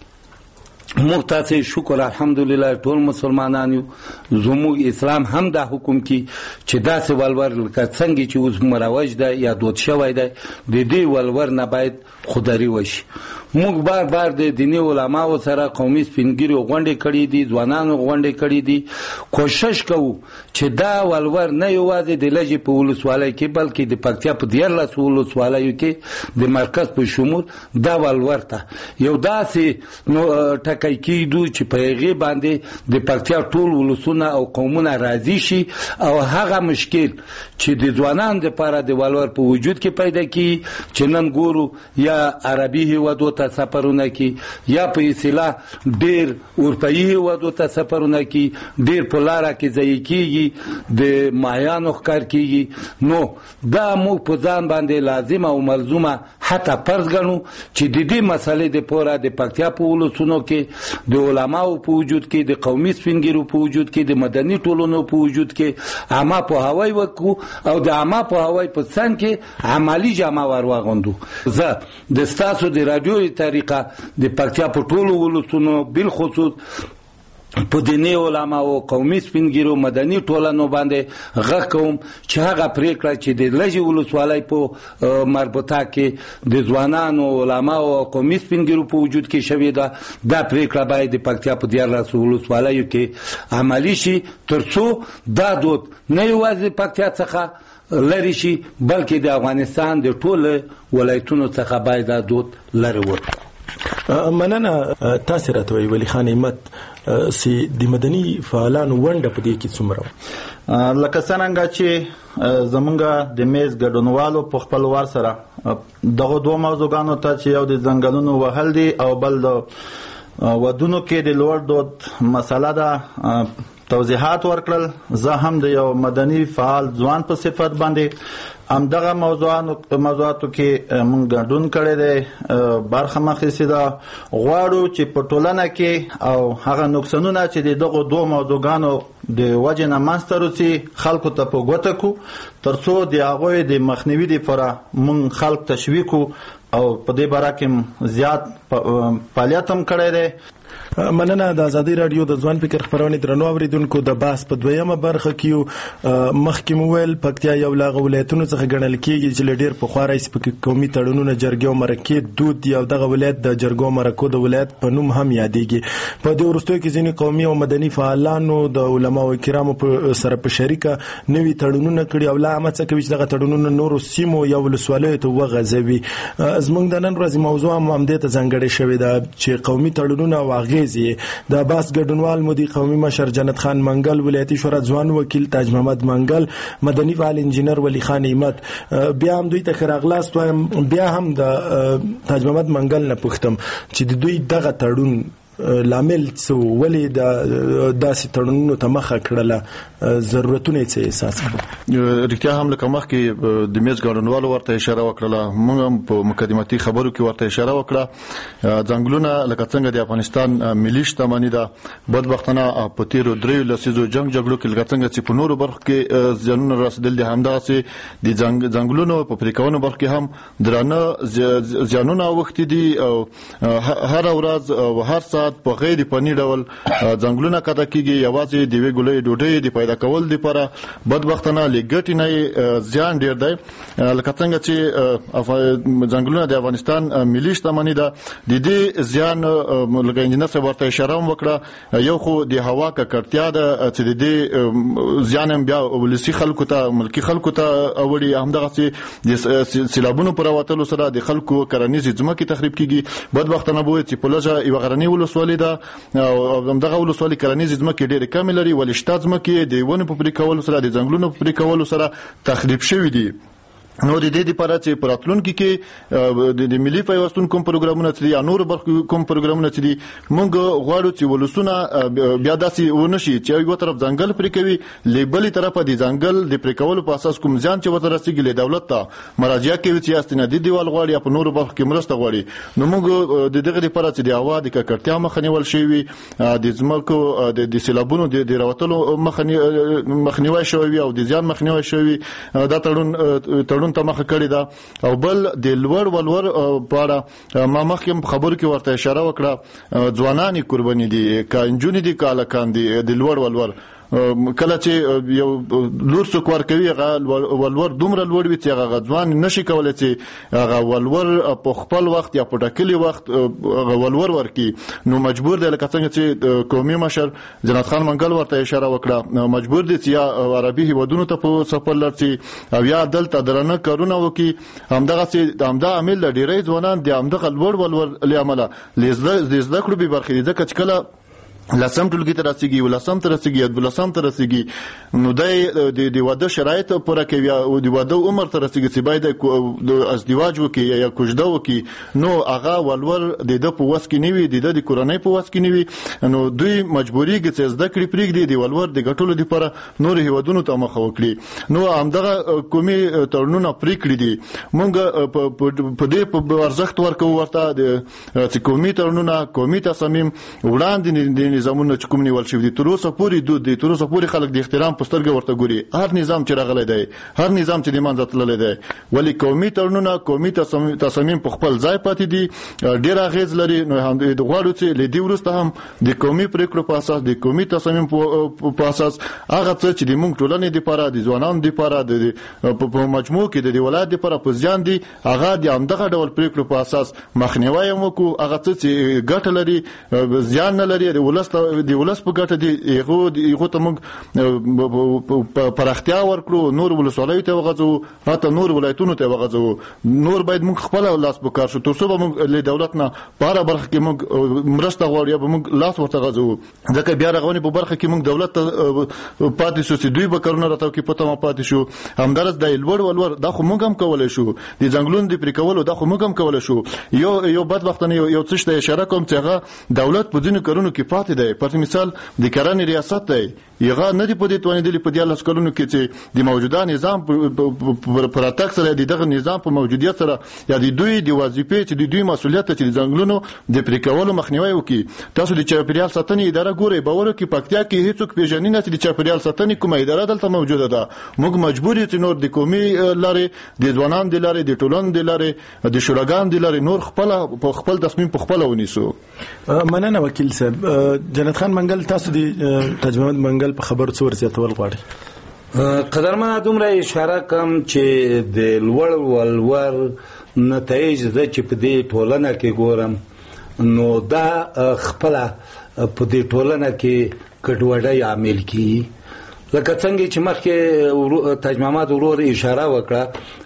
موږ تاسې شکر الحمدلله ټول مسلمانان یو، زموږ اسلام هم دا حکم کی چې داسې ولور لکه څنګه چې اوس مروج دی یا دود شوی دی، د دې ولور نه باید خودداري وشي. موږ بار بار د دیني علماو سره قومي سپینګیرو غونډې کړې دي، ځوانانو غونډې کړې دي، کوشش کوو چې دا ولور نه یوازې د لږې په ولسوالۍ کې بلکې د پکتیا په دیارلسو ولسوالیو کې د مرکز په شمول دا ولور ته یو داسې ټکی کېږدو چې په هغې باندې د پکتیا ټول ولسونه او قومونه راضي شي او هغه مشکل چې د ځوانانو دپاره د ولور په وجود کې پیدا کېږي چې نن ګورو یا عربي هېوادو ته سفرونه کی یا په اصطلاح ډېر اروپایي هېوادو ته سفرونه کی، ډېر په لاره کې ضایع کېږي، د ماهیانو ښکار کېږي. نو دا موږ په ځان باندې لازمه او ملزومه حتی فرض ګڼو چې د دې مسلې دپاره د پکتیا په ولسونو کې د علماو په وجود کې، د قومي سپینګیرو په وجود کې، د مدني ټولنو په وجود کې عامه پوهاوی وکړو او د عامه پوهاوی په څنګ کې عملي جامه ور واغوندو. زه د ستاسو د راډیو طریقه د پکتیا په ټولو ولسونو بالخصوص په دیني علماو، قومي سپینګیرو، مدني ټولنو باندې غږ کوم چې هغه پریکړه چې د لږې ولسوالۍ په مربوطه کې د ځوانانو، علماو او قومي سپینګیرو په وجود کې شوې ده، دا پریکړه باید د پکتیا په دیارلسو ولسوالیو کې عملي شي، تر څو دا دود نه یوازې پکتیا څخه لرې شي بلکې د افغانستان د ټولو ولایتونو څخه باید دا دود لرې وکړي.
مننه. تاسې راته وایي ولی خان همت چې د مدني فعالانو ونډه په دې کې څومره؟
لکه څنګه چې زمونږ د میز ګډونوالو په خپل وار سره دغه دوه موضوعګانو ته چې یو د ځنګلونو وهل دي او بل د ودونو کې د لوړ دود مسله ده توضیحات ورکړل. زه هم د یو مدني فعال ځوان په صفت باندې همدغه موضوعاتو کې موږ ګډون کړی دی، برخه مه اخیستې ده. غواړو چې په ټولنه کې او هغه نقصانونه چې د دغو دوو موضوعګانو د وجې نه منځته راځي خلکو ته په ګوته کړو، تر څو د هغوی د مخنیوي دپاره موږ خلک تشویق کړو او په دې باره کې زیات فعالیت هم کړی دی.
مننه. د ازادي رادیو د ځوان فکر خبرونه درنو اوریدونکو د باس په دویمه برخه کې مخکې مو ویل پکتیا یو له ولایتونو څخه ګڼل کېږي چې ډېر پخوا راهیسې پکې قومي تړونونه، جرګې او مرکې دود دي او دغه ولایت د جرګو او مرکو د ولایت په نوم هم یادېږي. په دې وروستیو کې ځینې قومي او مدني فعالانو د علماو کرامو سره په شریکه نوي تړونونه کړي او لا هم هڅه کوي چې دغه تړونونه نورو سیمو یا ولسوالیو ته وغځوي. زموږ د نن ورځې موضوع هم همدې ته ځانګړې شوې ده چې قومي تړونونه او اغیزې د باس ګډونوال مودي قومي مشر جنت خان منګل، ولایتي شورا ځوان وکیل تاج محمد منګل، مدني فعال انجینر ولی خان ایمت. بیا هم دوی ته خراغلاست وایم. بیا هم د تاج محمد منګل نه پوښتم چې د دوی دغه تړون لامل څه ولې د داسې تړونونو ته مخه کړله، ضرورتونه یې څه احساس کړل؟
رښتیا هم لکه مخکې د میز ګډونوالو ورته اشاره وکړله، موږ هم په مقدماتي خبرو کې ورته اشاره وکړه. ځنګلونه لکه څنګه د افغانستان ملي شتمني ده، بدبختانه په تیرو دریو لسیزو جنگ جګړو کې لکه څنګه چې په نورو برخو کې زیانونه رسېدل دي، همدغسې د ځنګلونو په پرې کولو برخو کې هم درانه زیانونه اوښتي دي او هره ورځ او هر ساعت په غیر فني ډول ځنګلونه قطع کیږي، یوازې د یوې ګولۍ ډوډۍ د پیدا کول لپاره. بدبختانه لګټې نه زیان ډیر دی، لکه څنګه چې ځنګلونه د افغانستان ملي شتمني ده. د دې زیان لکه انجینر صاحب ورته اشاره هم وکړه، یو خو د هوا ککړتیا ده چې د دې زیان هم بیا ولسي خلکو ته ملکي خلکو ته اوړي، همدغسې د سیلابونو پر راوتلو سره د خلکو کرنیزې ځمکې تخریب کیږي. بدبختانه به چې په لږه یوه غرنۍ ولسوالي ده او همدغه ولسوالي کرنیزې ځمکې ډېرې کمې لري، ولې شته ځمکې د ونو په پرې کولو سره د ځنګلونو په پرې کولو سره تخریب شوي دي. نو د دې لپاره چې په راتلونکي کې د ملي پیوستون کوم پروګرامونه چې یا نور برخو کوم پروګرامونه چې دي، موږ غواړو چې ولسونه بیا داسې ونه شي چې یو طرف ځنګل پرې کوي، له بلې طرفه د ځنګل د پرې کولو په اساس کوم ځان چې ورته رسېږي له دولت ته مراجعه کوي چې استنادي دیوال غواړي یا په نورو برخو کې مرسته غواړي. نو موږ د دغه لپاره چې د هوا د ککړتیا مخه نیول شوي، د ځمکو د سیلابونو د راوتلو مخنیوی شوی او د زیان مخنیوی شوی، دا تړون ته مخه کړې ده. او بل د لوړ ولور په اړه ما مخکې خبرو کې ورته اشاره وکړه، ځوانان قرباني دي، که نجونې دي که هلکان دي، د لوړ ولور کله چې یو لور څوک ورکوي هغه ولور دومره لوړ وي چې هغه ځوان نشي کولی چې هغه ولور په خپل وخت یا په ټاکلي وخت هغه ولور ورکړي. نو مجبور دی لکه څنګه چې قومي مشر جنت خان منګل ورته اشاره وکړه، مجبور دی چې یا عربي هیوادونو ته په سفر لاړ شي او یا دلته درانه کارونه وکړي. همدغسې همدا عامل د ډېری ځوانان د همدغه لوړ ولور له امله د زده کړو بې برخې دي، ځکه چې کله لسم ټولګي ته رسېږي، ولسم ته رسېږي، دولسم ته رسېږي، نو دی د واده شرایط پوره کوي او د واده عمر ته رسېږي چې باید د ازدواج وکړي یا کوژده وکړي، نو هغه ولور د ده په وس کې نه وي، د ده د کورنۍ په وس کې نه وي. نو دوی مجبورېږي چې زده کړې پرېږدي، د ولور د ګټلو دپاره نورو هېوادونو ته مخه وکړي. نو همدغه قومي تړونونه پرېکړې دي. موږ په دې په ارزښت ورکوو ورته چې قومي تړونونه، قومي تصامیم وړاندې نظامونه چې کوم نیول شوي دي تر اوسه پورې دود دي، تر اوسه پورې خلک د احترام په سترګه ورته ګوري. هر نظام چې راغلی دی، هر نظام چې د منځه تللی دی، ولې قومي تړونونه، قومي تصامیم په خپل ځای پاتې دي، ډېر اغېز لري. نو غواړو چې له دې وروسته هم د قومي پرېکړو په اساس، د قومي تصامیم په اساس هغه څه چې د موږ ټولنې دپاره، د ځوانانو دپاره، په مجموع کې د دې ولایت دپاره په زیان دي، هغه د همدغه ډول پرېکړو په اساس مخنیوی هم وکړو. هغه څه چې ګټه لري زیان نه لري، د ولس د ولس په ګټه دي، هغو ته موږ پراختیا ورکړو، نور ولسوالیو ته وغځوو، حتی نور ولایتونو ته وغځوو. نور باید موږ خپله لاس په کار شو، تر څو به موږ له دولت نه په هره برخه کې موږ مرسته غواړو یا به موږ لاس ورته غځوو. ځکه بیا رغونې په برخه کې موږ دولت ته پاتې شو چې دوی به کارونه راته وکړي، په تمه پاتې شو. همدارس د لوړ ولور دا خو موږ هم کولی شو، د ځنګلونو د پرې کولو دا خو موږ هم کولی شو. یو یو بدبختانه یو څه ته اشاره کوم چې هغه دولت په ځینو کارونو کې پاتې دی. په مثال د کرنې ریاست دی، هغه نه دی په دې توانېدلي په دیارلس کلونو کې چې د موجوده نظام په راتګ سره، د دغه نظام په موجودیت سره یا د دوی د وظیفې چې د دوی مسؤلیت چې د ځنګلونو د پرې کولو مخنیوی وکړي. تاسو د چاپیریال ساتنې اداره ګورئ، باور وکړئ پکتیا کې هیڅوک پېژني نه چې د چاپیریال ساتنې کومه اداره دلته موجوده ده. موږ مجبور یو چې نور د قومي لارې، د ځوانانو د لارې، د ټولنو د لارې، د شوراګانو د لارې نور خپله په خپل تصمیم په خپله ونیسو.
مننه وکیل صاحب. جنت خان منګل، تاسو د تاج محمد منګل په خبرو څه ورزیاتول غواړئ؟
قدرمنه دومره اشاره کوم چې د لوړ ولور نتایج زه چې په دې ټولنه کې ګورم، نو دا خپله په دې ټولنه کې ګډوډۍ عامل کیږي. لکه څنګه چې مخکې تاج محمد ورور اشاره وکړه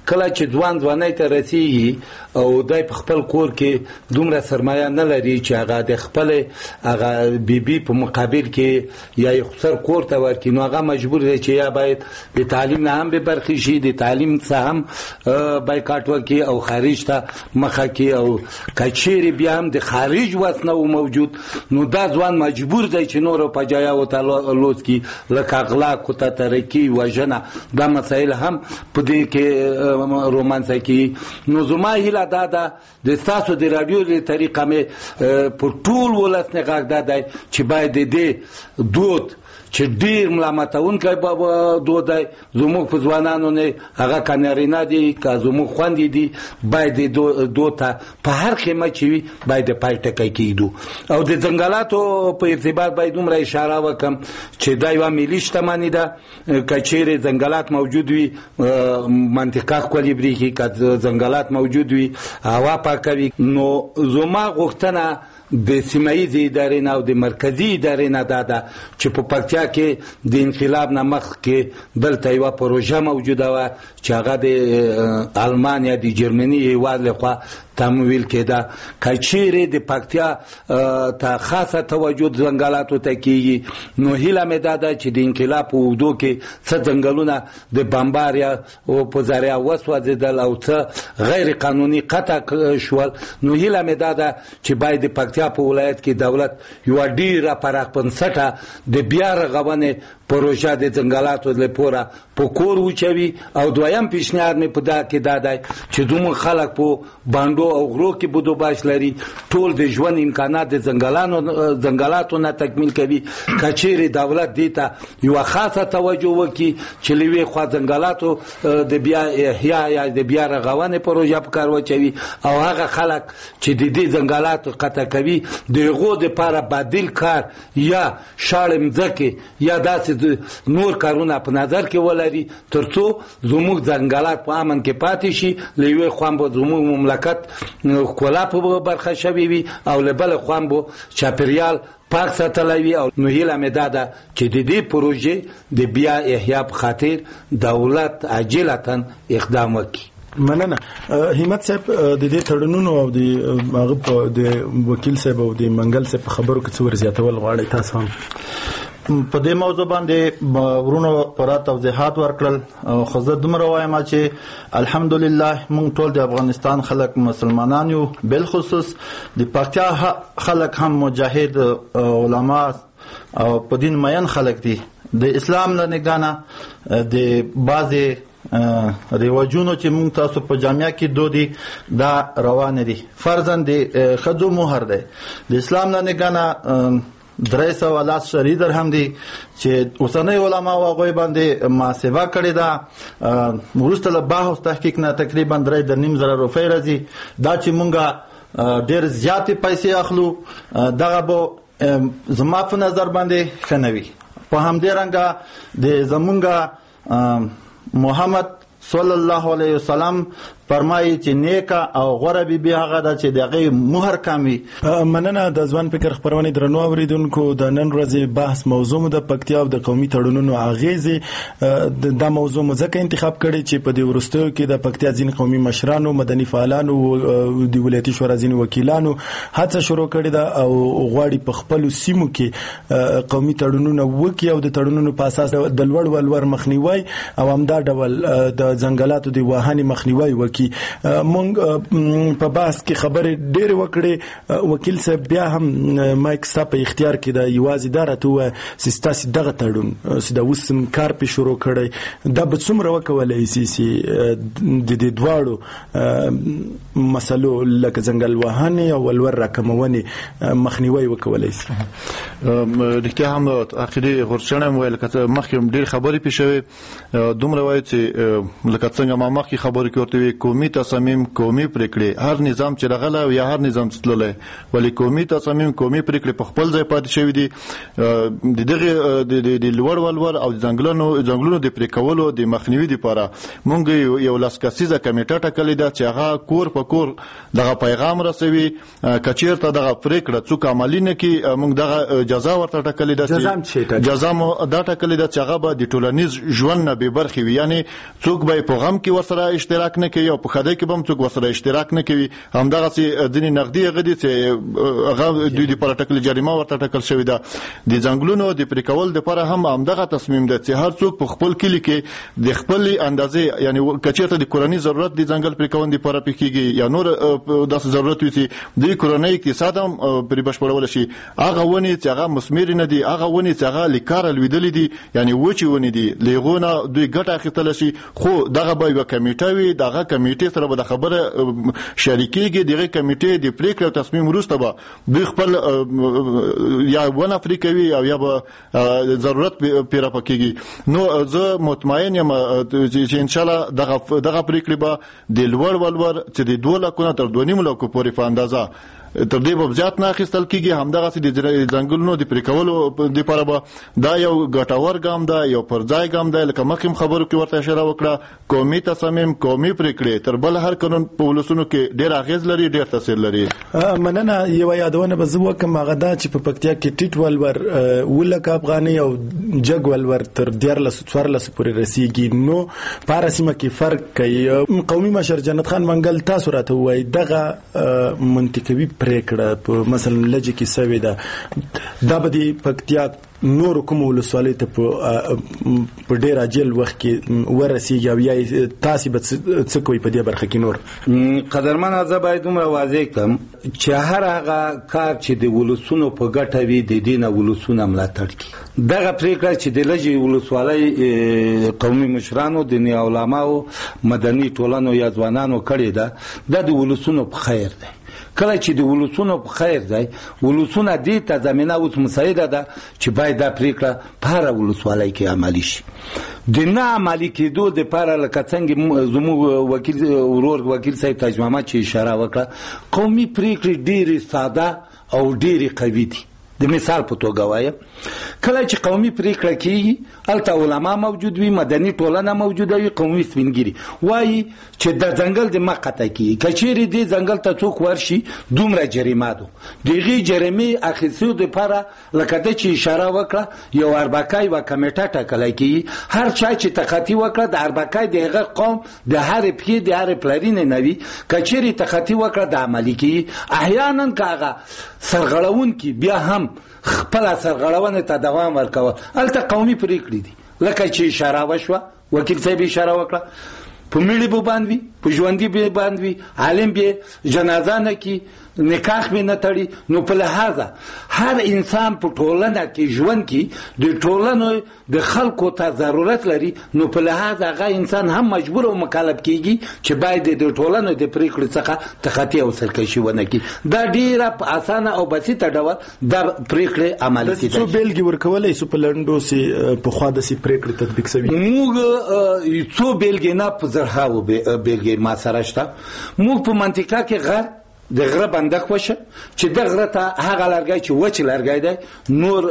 کله چې ځوان ځوانۍ ته رسیږي او دی په خپل کور کې دومره سرمایه نه لري چې هغه د خپل هغه بیبي په مقابل کې یا یو خسر کور ته ورکړي، نو هغه مجبور دی چې یا باید د تعلیم نه هم بې برخې شي، د تعلیم څخه هم بایکاټ وکړي او خارج ته مخه کړي. او که چیرې بیا هم د خارج وس نه و موجود، نو دا ځوان مجبور دی چې نورو په جایاو ته لوڅ کړي، لکه اغلا، کوته ترکي، وژنه، دا مسایل هم په دې کې رومانسه کړي. نو زما هیله دا ده د ستاسو د راډیو له طریقه مې په ټول ولس نه غږ دا دی چې باید د دې دود چې ډیر ملامتونکی دود دی زموږ په ځوانانو نه، هغه که نارینه دي که زموږ خویندې دي، باید د دود ته په هر قیمت چې وي باید د پای ټکی کېږدو. او د ځنګلاتو په ارتباط باید دومره اشاره وکړم چې دا یوه ملي شتمني ده. که چیرې ځنګلات موجود وي منطقه ښکلې برېښي، که ځنګلات موجود وي هوا پاکه وي. نو زما غوښتنه د سیمایي ادارې نه او د مرکزي ادارې نه دا ده چې په پکتیا کې د انقلاب نه مخکې دلته یوه پروژه موجوده وه چې هغه د آلمان یا د جرمني هېواد لخوا تمویل کېده. که چیرې د پکتیا ته خاصه توجه ځنګلاتو ته کېږي، نو هیله مې دا ده چې د انقلاب په اوږدو کې څه ځنګلونه د بمبار یا په ذریعه وسوځېدل او څه غیر قانوني قطع شول، نو هیله مې دا ده چې باید د پکتیا په ولایت کې دولت یوه ډېره پراخ بنسټه د بیا رغونې پروژه د ځنګلاتو لپاره په کور وچوي. او دویم پیشنهاد مې په دا کې دا دی چې زموږ خلک په بانډو او غرو کې بودوباش لري، ټول د ژوند امکانات د ځنګلاتو نه تکمیل کوي. که چیرې دولت دې ته یوه خاصه توجه وکړي چې له یوې خوا ځنګلاتو د بیا احیا یا د بیا رغونې پروژه په کار واچوي، او هغه خلک چې د دې ځنګلاتو قطع کوي د هغو دپاره بدیل کار یا شاړې مځکې یا داسې نور کارونه په نظر کې ولري، تر څو زموږ ځنګلات په امن کې پاتې شي. له یوې خوا به زموږ مملکت ښکلا په برخه شوې وي او له بلې خوا به چاپېریال پاک ساتلی وي. او نو هیله مې دا ده چې د دې پروژې د بیا احیا په خاطر دولت عاجلتاً اقدام وکړي.
مننه. همت صاحب د دې تړونونو او د هغه د وکیل صاحب او د منګل صاحب په خبرو کې څه ور زیاتول غواړئ تاسو هم؟
په دې موضوع باندې ورونو پوره توضیحات ورکړل. خو زه دومره وایم چې الحمدلله موږ ټول د افغانستان خلک مسلمانان یو، بالخصوص د پکتیا خلک هم مجاهد علما او په دین مین خلک دي. د اسلام له نگاه د بعضې رواجونو چې موږ تاسو په جامعه کې دودي دا روان دي. فرضاً د ښځو مهر دی د اسلام له نگاه درې سوه لاس شري درهم دي چې اوسنۍ علماو هغوی باندې محاسبه کړې ده. وروسته له بحث تحقیق نه تقریبا درې در نیم زره روپۍ راځي. دا چې موږ ډېر زیاتې پیسې اخلو دغه به زما په نظر باندې ښه نه وي. په همدې رنګه د زمونږ محمد صلی الله علیه وسلم فرمایي چې نیکه او غوره بیبي هغه ده چې د هغې مهر کم وي.
مننه. د ځوان فکر خپرونې درنو اورېدونکو، د نن ورځې بحث موضوع مو د پکتیا او د قومي تړونونو اغېزې. دا موضوع مو ځکه انتخاب کړی چې په دې وروستیو کې د پکتیا ځینې قومي مشرانو، مدني فعالانو، د ولایتي شورا ځینې وکیلانو هڅه شروع کړې ده او غواړي په خپلو سیمو کې قومي تړونونه وکړي او د تړونونو په اساس د لوړ ولور مخنیوی او همدا ډول د ځنګلاتو د وهنې مخنیوی وکړي. مونږ په بحث کې خبرې ډېرې وکړې. وکیل صاحب بیا هم مایک ستا په اختیار کې ده، یوازې دا راته ووایه چې ستاسې دغه تړون چې د اوس کار پې شروع کړی دا به څومره وکولی شي چې د دې دواړو مسلو لکه ځنګل وهنې او ولور راکمونې مخنیوی وکولی شي؟
رښتیا هم عقیدې غورچڼه هم ویل، لکه مخکې ډېرې خبرې پې شوې، دومره وایي چې لکه څنګه ما مخکې خبرې کې ورته وې قومي تصامیم قومي پریکړې هر نظام چې راغله یا هر نظام چې تللی ولی قومي تصامیم قومي پریکړې په خپل ځای پاتې شوي دي. د دغه د لوړ ولور او ځنګلونو ځنګلونو د پریکولو د مخنیوي لپاره موږ یو لاس کسیزه کمیټه ټاکلې ده چې هغه کور په کور دغه پیغام رسوي. کچیرته دغه پریکړه څوک عملي نه کړي موږ دغه جزا ورته ټاکلې ده چې جزا مو دا ټاکلې ده چې هغه به د ټولنیز ژوند نه بې برخې وي، یعنی څوک به په غم کې ورسره اشتراک نه کوي او په ښادۍ کې به هم څوک ورسره اشتراک نه کوي. همدغسې ځینې نغدي هغه دي چې هغه دوی دپاره ټاکلې جریمه ورته ټاکل شوې ده. د ځنګلونو د پرې کول دپاره هم همدغه تصمیم ده چې هر څوک په خپل کلي کې د خپلې اندازې یعنی که چېرته د کورنۍ ضرورت د ځنګل پرې کول دپاره پرې کېږي یا نور داسې ضرورت وي چې د کورنۍ اقتصاد هم پرې بشپړولی شي، هغه ونې چې هغه مثمرې نه دي، هغه ونې چې هغه له کاره لوېدلې دي یعنی وچې ونې دي، له هغو نه دوی ګټه اخیستلی شي. خو دغه به یوه کمیټه وي، دغه کمیټې سره به د خبره شریکېږي. دغه کمیټې د پرېکړې او تصمیم وروسته به دوی خپل یا ونه پرې کوي او یا به ضرورت پرې راپکېږي. نو زه مطمئن یم چې انشاءالله دغه دغه پرېکړې به د لوړ ولور چې د دوه لکونه تر دوه نیم لکو پورې په اندازه تر دې به زیات نه اخیستل کېږي. همدغسې د ځنګلونو د پرې کولو دپاره به دا یو ګټور ګام ده، یو پر ځای ګام ده. لکه مخکې خبرو کې ورته اشاره وکړه، قومي تصامیم قومي پرېکړې تر بل هر قانون په ولسونو کې ډېر اغېز لري، ډېر تاثیر لري.
مننه. یوه یادونه به زه وکړم، هغه دا چې په پکتیا کې ټیټ ولور اووه لکه افغانۍ او جګ ولور تر دیارلسو څوارلسو پورې رسیږي. نو په هره سیمه کې فرق کوي. قومي مشر جنت خان منګل تاسو راته ووایي دغه منطقوي پریکړه په مثلا لجه کې سوې ده، دا به د پکتیا نور کوم ولسوالۍ ته په ډېر عاجل وخت کې ورسیږي او یا تاسې به څه کوئ په دې برخه کې نور؟
قدرمنه زه باید دومره واضح کړم چې هر هغه کار چې د ولسونو په ګټه وي د دې نه ولسونه ملاتړ کړي. دغه پرېکړه چې د لجې ولسوالۍ قومي مشرانو، دیني علماو، مدني ټولنو یا ځوانانو کړې ده، دا د ولسونو په خیر دی. کله چې د ولسونو په خیر دی، ولسونه دې ته زمینه اوس مساعده ده چې باید دا پرېکړه په هره ولسوالۍ کې عملي شي. د نه عملي کېدو دپاره لکه څنګه زموږ وکیل ورور وکیل صاحب تاج محمد چې اشاره وکړه، قومي پرېکړې ډېرې ساده او ډېرې قوي دي. د مثال په توګه وایم، کله چې قومي پرېکړه کېږي هلته علما موجود وي، مدني ټولنه موجوده وي، قومي سپینګیري وایي چې د ځنګل د مه قطع کېږي. که چېرې دې ځنګل ته څوک ورشي دومره جریمه ده. د هغې جریمې اخیستو دپاره لکه ده چې اشاره وکړه یو اربکی یوه کمیټه ټاکلی کېږي. هر چا چې تخطي وکړه د اربکی د هغه قوم د هرې پښې د هرې پلرینې نه وي، که چېرې تخطي وکړه د عملي کېږي. احیانا که هغه سرغړونکي بیا هم خپل سرغړونه ته دوام ورکول، هلته قومي پرېکړې دي. لکه چې اشاره وشوه، وکیل صاحب اشاره وکړه، په مړي به باندې وي، په ژوندي به باندې وي، عالم به جنازه نه کړي، نکاح به نه تړي. نو په لحاظه هر انسان په ټولنه کې ژوند کې د ټولنو د خلکو ته ضرورت لري. نو په لحاظه هغه انسان هم مجبور او مکلف کېږي چې باید د ټولنو د پرېکړې څخه تخطي او سرکشي ونه کړي. دا ډېره په اسانه او بسیطه ډول دا پرېکړې عملي کېدای شي.
څو بېلګې ورکولی شو په لنډو سې پخوا داسې پرېکړې تطبیق شوي؟
موږ څو بېلګې نه په زرهاوو بېلګې ما سره شته. موږ په منطقه کې غر د غره بندق وشه چې د غره ته هغه لرګی چې وچ لرګی دی نور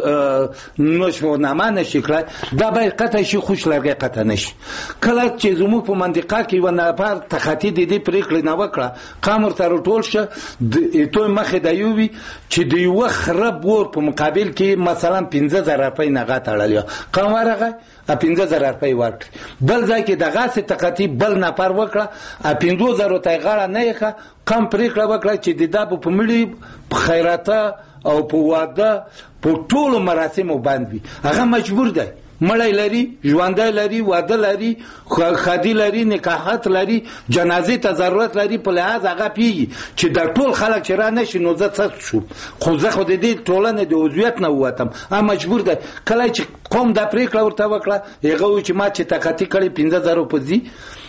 نوشونامه نشي کړی، دا باید قطع شي، خوش لرګی قطع نشي. کله چې زموږ په منطقه کې یوه نفر تخطي د دې پرېکړې نه وکړه، قام ورته راټول شه، توی مخې د یو وي چې د یوه خره بور په مقابل کې مثلا پنځه زره روپۍ نغه تړلې، قام ورغی پنځه زره روپۍ ورکړي. بل ځای کې دغسې تخطي بل نفر وکړه، پنځو زرو ته یې غاړه نه ایښه، قام پرېکړه وکړه چې د دا به په مړي په خیراته او په واده په ټولو مراسمو باندې وي. هغه مجبور دی، مړی لري، ژوندی لري، واده لري، خادي لري، نکاحات لري، جنازې ته ضرورت لري. په لحاظ هغه پیږي چې دا ټول خلک چې را نشي نو زه څه شوم، خو زه خو د دې ټولنې د عضویت نه ووتم. هغه مجبور دی. کله چې قوم دا پرېکړه ورته وکړه، هغه وایي چې ما چې تخطي کړې پنځه زره په ځي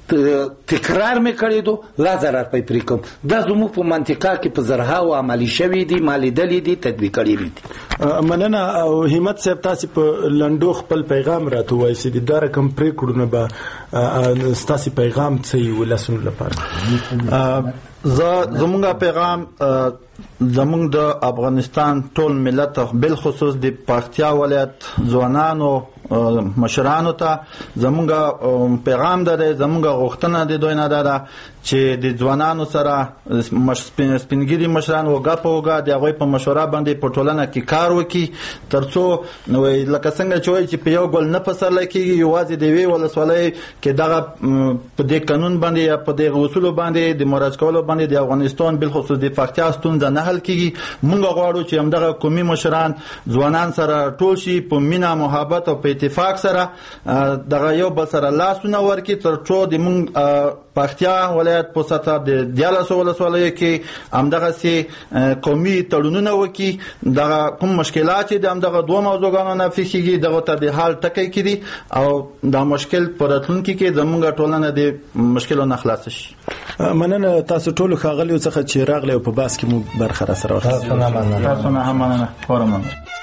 تکرار مې کړی دو لا ضرر پې پرې کوم. دا زموږ په منطقه کې په زرهاو عملي شوي دي، ما لیدلي دي، تطبیق کړي دي.
مننه. او همت صاحب تاسو په لنډو خپل پیغام راته وایي چې دا رقم پریکړونه به ستاسو پیغام څه وي ولسونو لپاره؟
زمونږ پیغام زمونږ د افغانستان ټول ملت بل خصوص د پکتیا ولایت ځوانانو مشرانو ته زمونږ پیغام ده، زمونږ غوښتنه د دوی نه ده چې د ځوانانو سره سپینګیري مشران وګه په وګه د هغوی په مشوره باندې په ټولنه کې کار وکړي، ترڅو لکه څنګه چې وایي چې په یو ګل نه پسرلی کېږي، یوازې د یوې ولسوالۍ کې دغه په دې قانون باندې یا په دغه اصولو باندې د مراج کولو باندې د افغانستان بالخصوص د پکتیا ستونزه نه حل کېږي. موږ غواړو چې همدغه قومي مشران ځوانان سره ټول شي، په مینه محبت او په اتفاق سره دغه یو بل سره لاسونه ورکړي، ترڅو د موږ پکتیا ولایت په سطح د دیارلسو ولسوالیو کې همدغه سي قومي تړونونه وکړي. دغه کوم مشکلات چې د همدغه دوه موضوعګانو نه فکرېږي دغه ته د حل ټکی کړي او دا مشکل په راتلونکي کې زموږ ټولنه د مشکلو نه خلاص شي.
مننه تاسو ټول ښاغلیو څخه چې راغلی او په بحث کې مو برخه را سره واخیسته.
تاسو نه هم مننه.